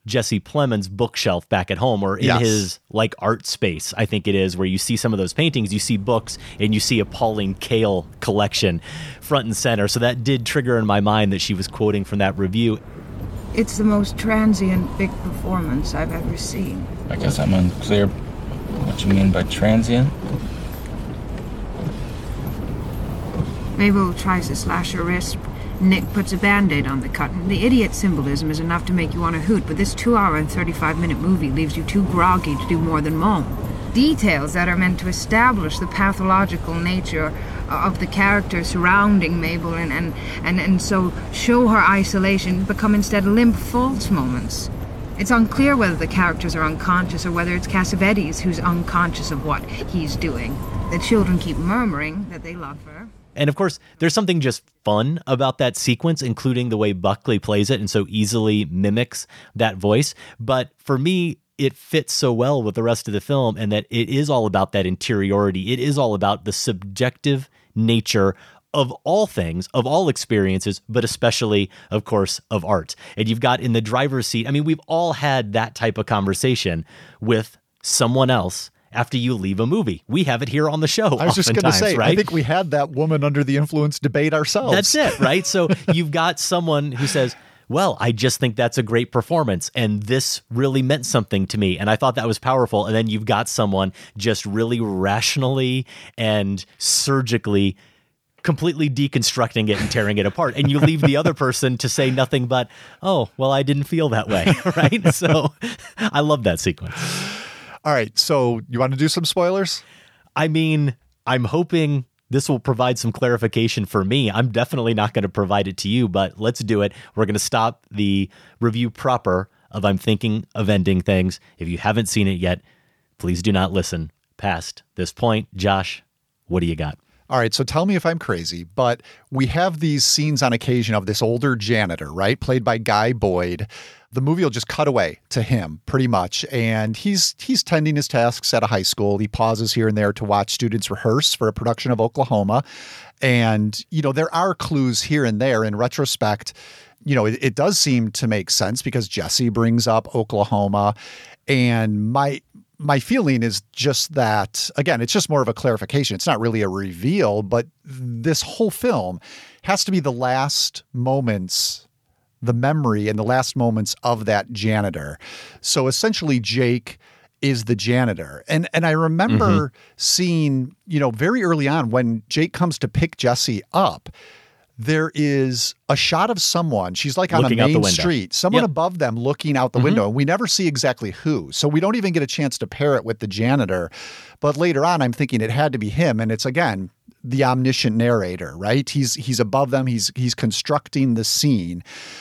Jesse Plemons' bookshelf back at home, or in Yes. his like art space, I think it is, where you see some of those paintings, you see books, and you see a Pauline Kael collection front and center. So that did trigger in my mind that she was quoting from that review. It's the most transient big performance I've ever seen. I guess I'm unclear what you mean by transient. Mabel tries to slash her wrist. Nick puts a band-aid on the cut. The idiot symbolism is enough to make you want to hoot, but this two-hour and thirty-five-minute movie leaves you too groggy to do more than moan. Details that are meant to establish the pathological nature of the character surrounding Mabel and, and, and, and so show her isolation become instead limp false moments. It's unclear whether the characters are unconscious or whether it's Cassavetes who's unconscious of what he's doing. The children keep murmuring that they love her. And of course, there's something just fun about that sequence, including the way Buckley plays it and so easily mimics that voice. But for me, it fits so well with the rest of the film, and that it is all about that interiority. It is all about the subjective nature of all things, of all experiences, but especially, of course, of art. And you've got in the driver's seat, I mean, we've all had that type of conversation with someone else after you leave a movie. We have it here on the show. I was just going to say, right? I think we had that woman under the influence debate ourselves. That's it, right? So you've got someone who says, well, I just think that's a great performance, and this really meant something to me, and I thought that was powerful. And then you've got someone just really rationally and surgically completely deconstructing it and tearing it apart. And you leave the other person to say nothing but, oh, well, I didn't feel that way, right? So I love that sequence. All right, so you want to do some spoilers? I mean, I'm hoping this will provide some clarification for me. I'm definitely not going to provide it to you, but let's do it. We're going to stop the review proper of I'm Thinking of Ending Things. If you haven't seen it yet, please do not listen past this point. Josh, what do you got? All right, so tell me if I'm crazy, but we have these scenes on occasion of this older janitor, right, played by Guy Boyd. The movie will just cut away to him pretty much, and he's he's tending his tasks at a high school. He pauses here and there to watch students rehearse for a production of Oklahoma. And, you know, there are clues here and there in retrospect. You know, it, it does seem to make sense because Jesse brings up Oklahoma, and my My feeling is just that, again, it's just more of a clarification. It's not really a reveal, but this whole film has to be the last moments, the memory and the last moments of that janitor. So essentially, Jake is the janitor. And and I remember mm-hmm. seeing, you know, very early on when Jake comes to pick Jesse up, there is a shot of someone, she's like on looking a main street, someone yep. above them looking out the mm-hmm. window. And we never see exactly who. So we don't even get a chance to pair it with the janitor. But later on, I'm thinking it had to be him. And it's, again, the omniscient narrator, right? He's he's above them. He's he's constructing the scene.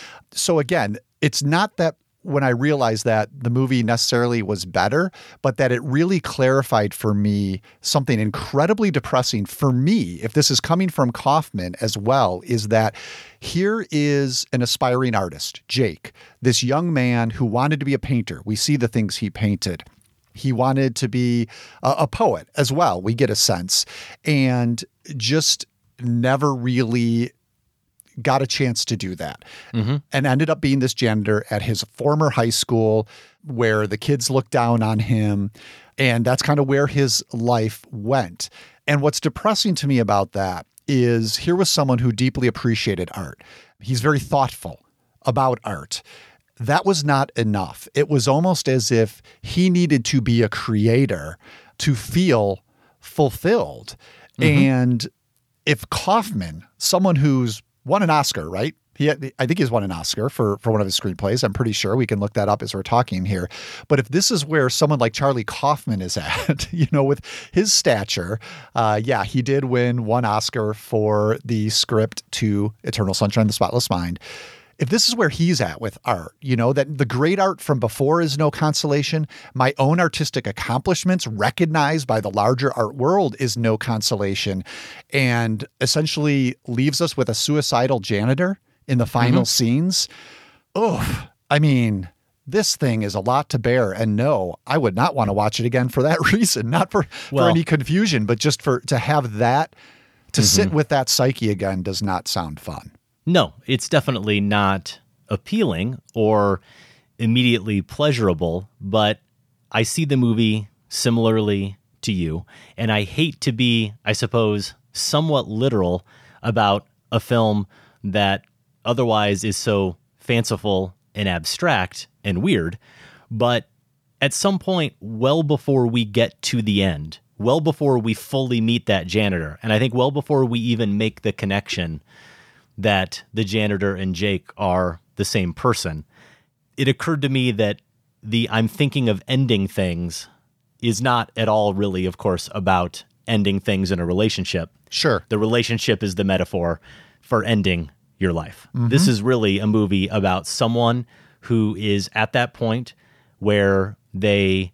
So again, it's not that when I realized that the movie necessarily was better, but that it really clarified for me something incredibly depressing for me, if this is coming from Kaufman as well, is that here is an aspiring artist, Jake, this young man who wanted to be a painter. We see the things he painted. He wanted to be a, a poet as well. We get a sense, and just never really got a chance to do that mm-hmm. and ended up being this janitor at his former high school where the kids looked down on him. And that's kind of where his life went. And what's depressing to me about that is here was someone who deeply appreciated art. He's very thoughtful about art. That was not enough. It was almost as if he needed to be a creator to feel fulfilled. Mm-hmm. And if Kaufman, someone who's won an Oscar, right? He, had, I think he's won an Oscar for, for one of his screenplays. I'm pretty sure we can look that up as we're talking here. But if this is where someone like Charlie Kaufman is at, you know, with his stature, uh, yeah, he did win one Oscar for the script to Eternal Sunshine of the Spotless Mind. If this is where he's at with art, you know, that the great art from before is no consolation, my own artistic accomplishments recognized by the larger art world is no consolation, and essentially leaves us with a suicidal janitor in the final mm-hmm. scenes. Oh, I mean, this thing is a lot to bear. And no, I would not want to watch it again for that reason, not for, well, for any confusion, but just for to have that, to mm-hmm. sit with that psyche again does not sound fun. No, it's definitely not appealing or immediately pleasurable, but I see the movie similarly to you, and I hate to be, I suppose, somewhat literal about a film that otherwise is so fanciful and abstract and weird, but at some point, well before we get to the end, well before we fully meet that janitor, and I think well before we even make the connection that the janitor and Jake are the same person, it occurred to me that the I'm thinking of ending things is not at all really, of course, about ending things in a relationship. Sure. The relationship is the metaphor for ending your life. Mm-hmm. This is really a movie about someone who is at that point where they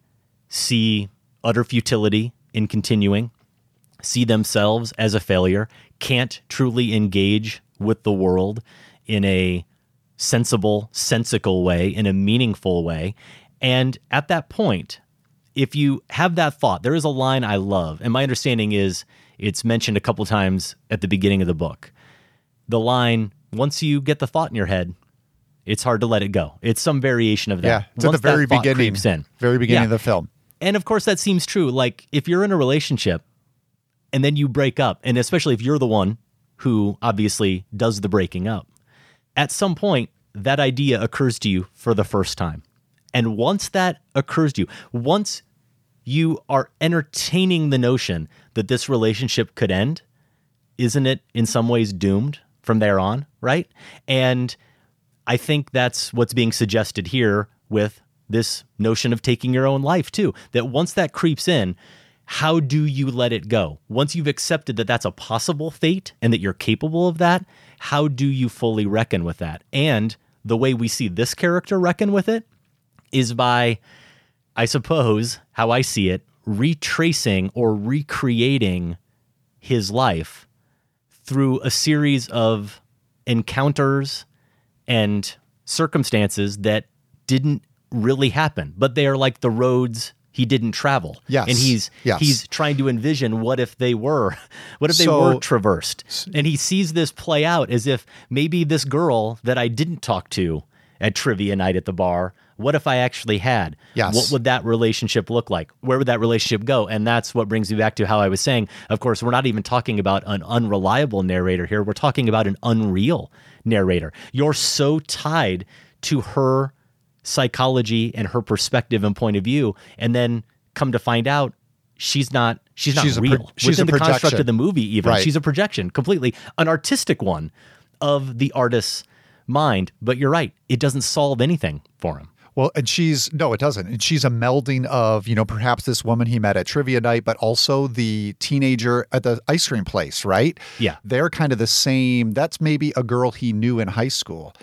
see utter futility in continuing, see themselves as a failure, can't truly engage with the world in a sensible, sensical way, in a meaningful way. And at that point, if you have that thought, there is a line I love, and my understanding is it's mentioned a couple times at the beginning of the book. The line, once you get the thought in your head, it's hard to let it go. It's some variation of that. Yeah, it's once at the very that thought beginning, creeps in. very beginning Yeah. of the film. And of course, that seems true. Like if you're in a relationship and then you break up, and especially if you're the one who obviously does the breaking up, at some point, that idea occurs to you for the first time. And once that occurs to you, once you are entertaining the notion that this relationship could end, isn't it in some ways doomed from there on, right? And I think that's what's being suggested here with this notion of taking your own life too, that once that creeps in, how do you let it go? Once you've accepted that that's a possible fate and that you're capable of that, how do you fully reckon with that? And the way we see this character reckon with it is by, I suppose, how I see it, retracing or recreating his life through a series of encounters and circumstances that didn't really happen, but they are like the roads he didn't travel. Yes. And he's yes. he's trying to envision what if they were, what if they So- were traversed. And he sees this play out as if maybe this girl that I didn't talk to at trivia night at the bar, what if I actually had? Yes. What would that relationship look like? Where would that relationship go? And that's what brings me back to how I was saying, of course, we're not even talking about an unreliable narrator here. We're talking about an unreal narrator. You're so tied to her psychology and her perspective and point of view, and then come to find out she's not she's not She's a pro- real. she's Within a the construct projection. of the movie, even Right. she's a projection, completely an artistic one of the artist's mind. But you're right, it doesn't solve anything for him. Well, and she's, no, it doesn't. And she's a melding of, you know, perhaps this woman he met at trivia night, but also the teenager at the ice cream place, right? Yeah. They're kind of the same. That's maybe a girl he knew in high school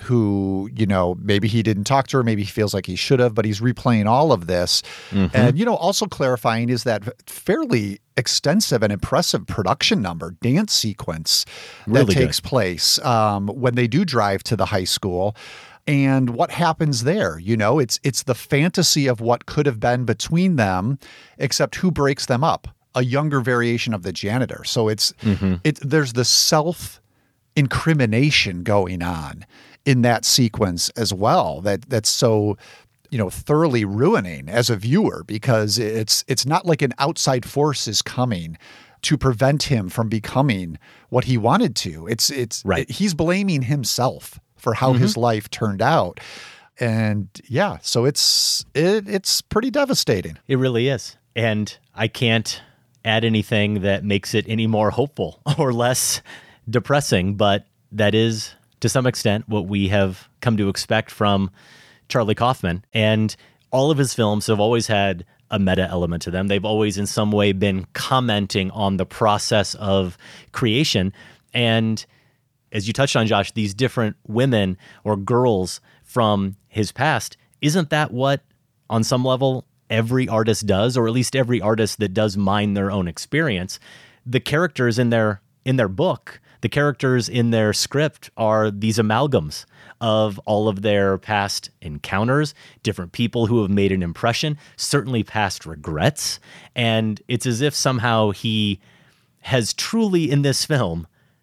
who, you know, maybe he didn't talk to her, maybe he feels like he should have, but he's replaying all of this. Mm-hmm. And, you know, also clarifying is that fairly extensive and impressive production number, dance sequence Really that good. takes place um, when they do drive to the high school. And what happens there? You know, it's it's the fantasy of what could have been between them, except who breaks them up? A younger variation of the janitor. So it's Mm-hmm. it there's the self incrimination going on in that sequence as well. That that's so, you know, thoroughly ruining as a viewer, because it's it's not like an outside force is coming to prevent him from becoming what he wanted to. It's it's Right. he's blaming himself for how his life turned out. And yeah, so it's it it's pretty devastating. It really is. And I can't add anything that makes it any more hopeful or less depressing, but that is to some extent what we have come to expect from Charlie Kaufman. And all of his films have always had a meta element to them. They've always in some way been commenting on the process of creation. And as you touched on, Josh, these different women or girls from his past, isn't that what, on some level, every artist does, or at least every artist that does mine their own experience? The characters in their in their book, the characters in their script are these amalgams of all of their past encounters, different people who have made an impression, certainly past regrets. And it's as if somehow he has truly, in this film,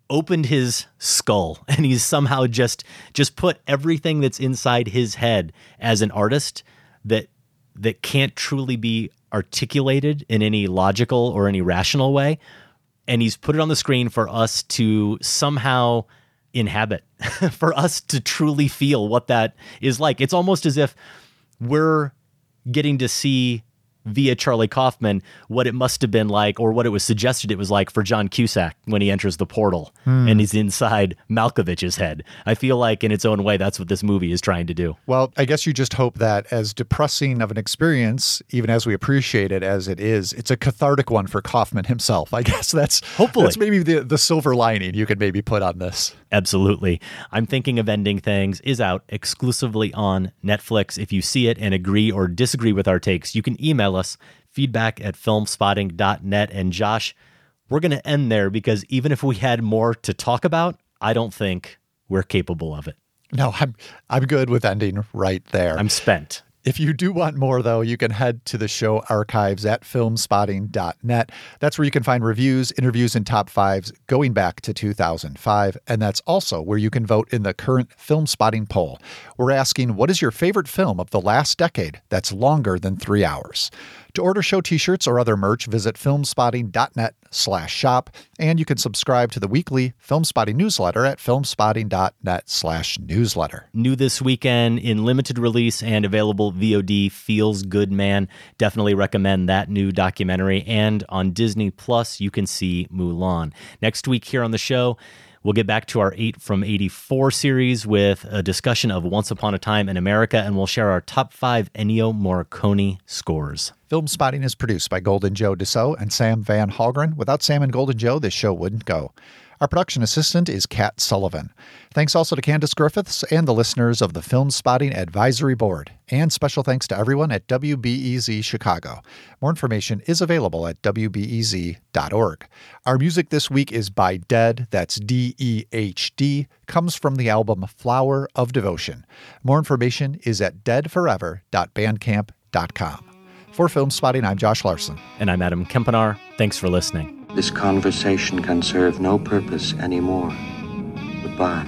opened his skull and he's somehow just just put everything that's inside his head as an artist that that can't truly be articulated in any logical or any rational way. And he's put it on the screen for us to somehow inhabit, for us to truly feel what that is like. It's almost as if we're getting to see via Charlie Kaufman what it must have been like, or what it was suggested it was like for John Cusack when he enters the portal hmm. and he's inside Malkovich's head. I feel like in its own way, that's what this movie is trying to do. Well, I guess you just hope that as depressing of an experience, even as we appreciate it as it is, it's a cathartic one for Kaufman himself. I guess that's hopefully that's maybe the, the silver lining you could maybe put on this. Absolutely. I'm Thinking of Ending Things is out exclusively on Netflix. If you see it and agree or disagree with our takes, you can email us, feedback at filmspotting dot net. And Josh, we're going to end there because even if we had more to talk about, I don't think we're capable of it. No, I'm I'm good with ending right there. I'm spent. If you do want more, though, you can head to the show archives at filmspotting dot net. That's where you can find reviews, interviews, and top fives going back to two thousand five. And that's also where you can vote in the current Film Spotting poll. We're asking, what is your favorite film of the last decade that's longer than three hours? To order show t-shirts or other merch, visit filmspotting dot net slash shop, and you can subscribe to the weekly Film Spotting newsletter at filmspotting dot net slash newsletter. New this weekend in limited release and available V O D, Feels Good Man. Definitely recommend that new documentary. And on Disney Plus, you can see Mulan. Next week here on the show, we'll get back to our eight from eighty-four series with a discussion of Once Upon a Time in America, and we'll share our top five Ennio Morricone scores. Film Spotting is produced by Golden Joe Dassault and Sam Van Hallgren. Without Sam and Golden Joe, this show wouldn't go. Our production assistant is Kat Sullivan. Thanks also to Candace Griffiths and the listeners of the Film Spotting Advisory Board. And special thanks to everyone at W B E Z Chicago. More information is available at W B E Z dot org. Our music this week is by Dead, that's D E H D, comes from the album Flower of Devotion. More information is at dead forever dot bandcamp dot com. For Film Spotting, I'm Josh Larson. And I'm Adam Kempenaar. Thanks for listening. This conversation can serve no purpose anymore. Goodbye.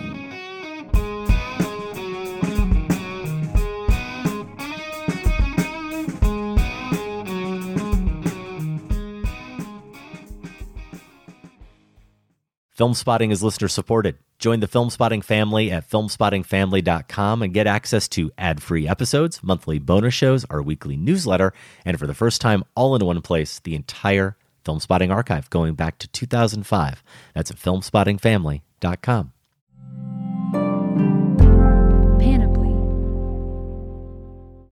Film Spotting is listener supported. Join the Film Spotting family at film spotting family dot com and get access to ad-free episodes, monthly bonus shows, our weekly newsletter, and for the first time, all in one place, the entire Film Spotting archive going back to two thousand five. That's at film spotting family dot com.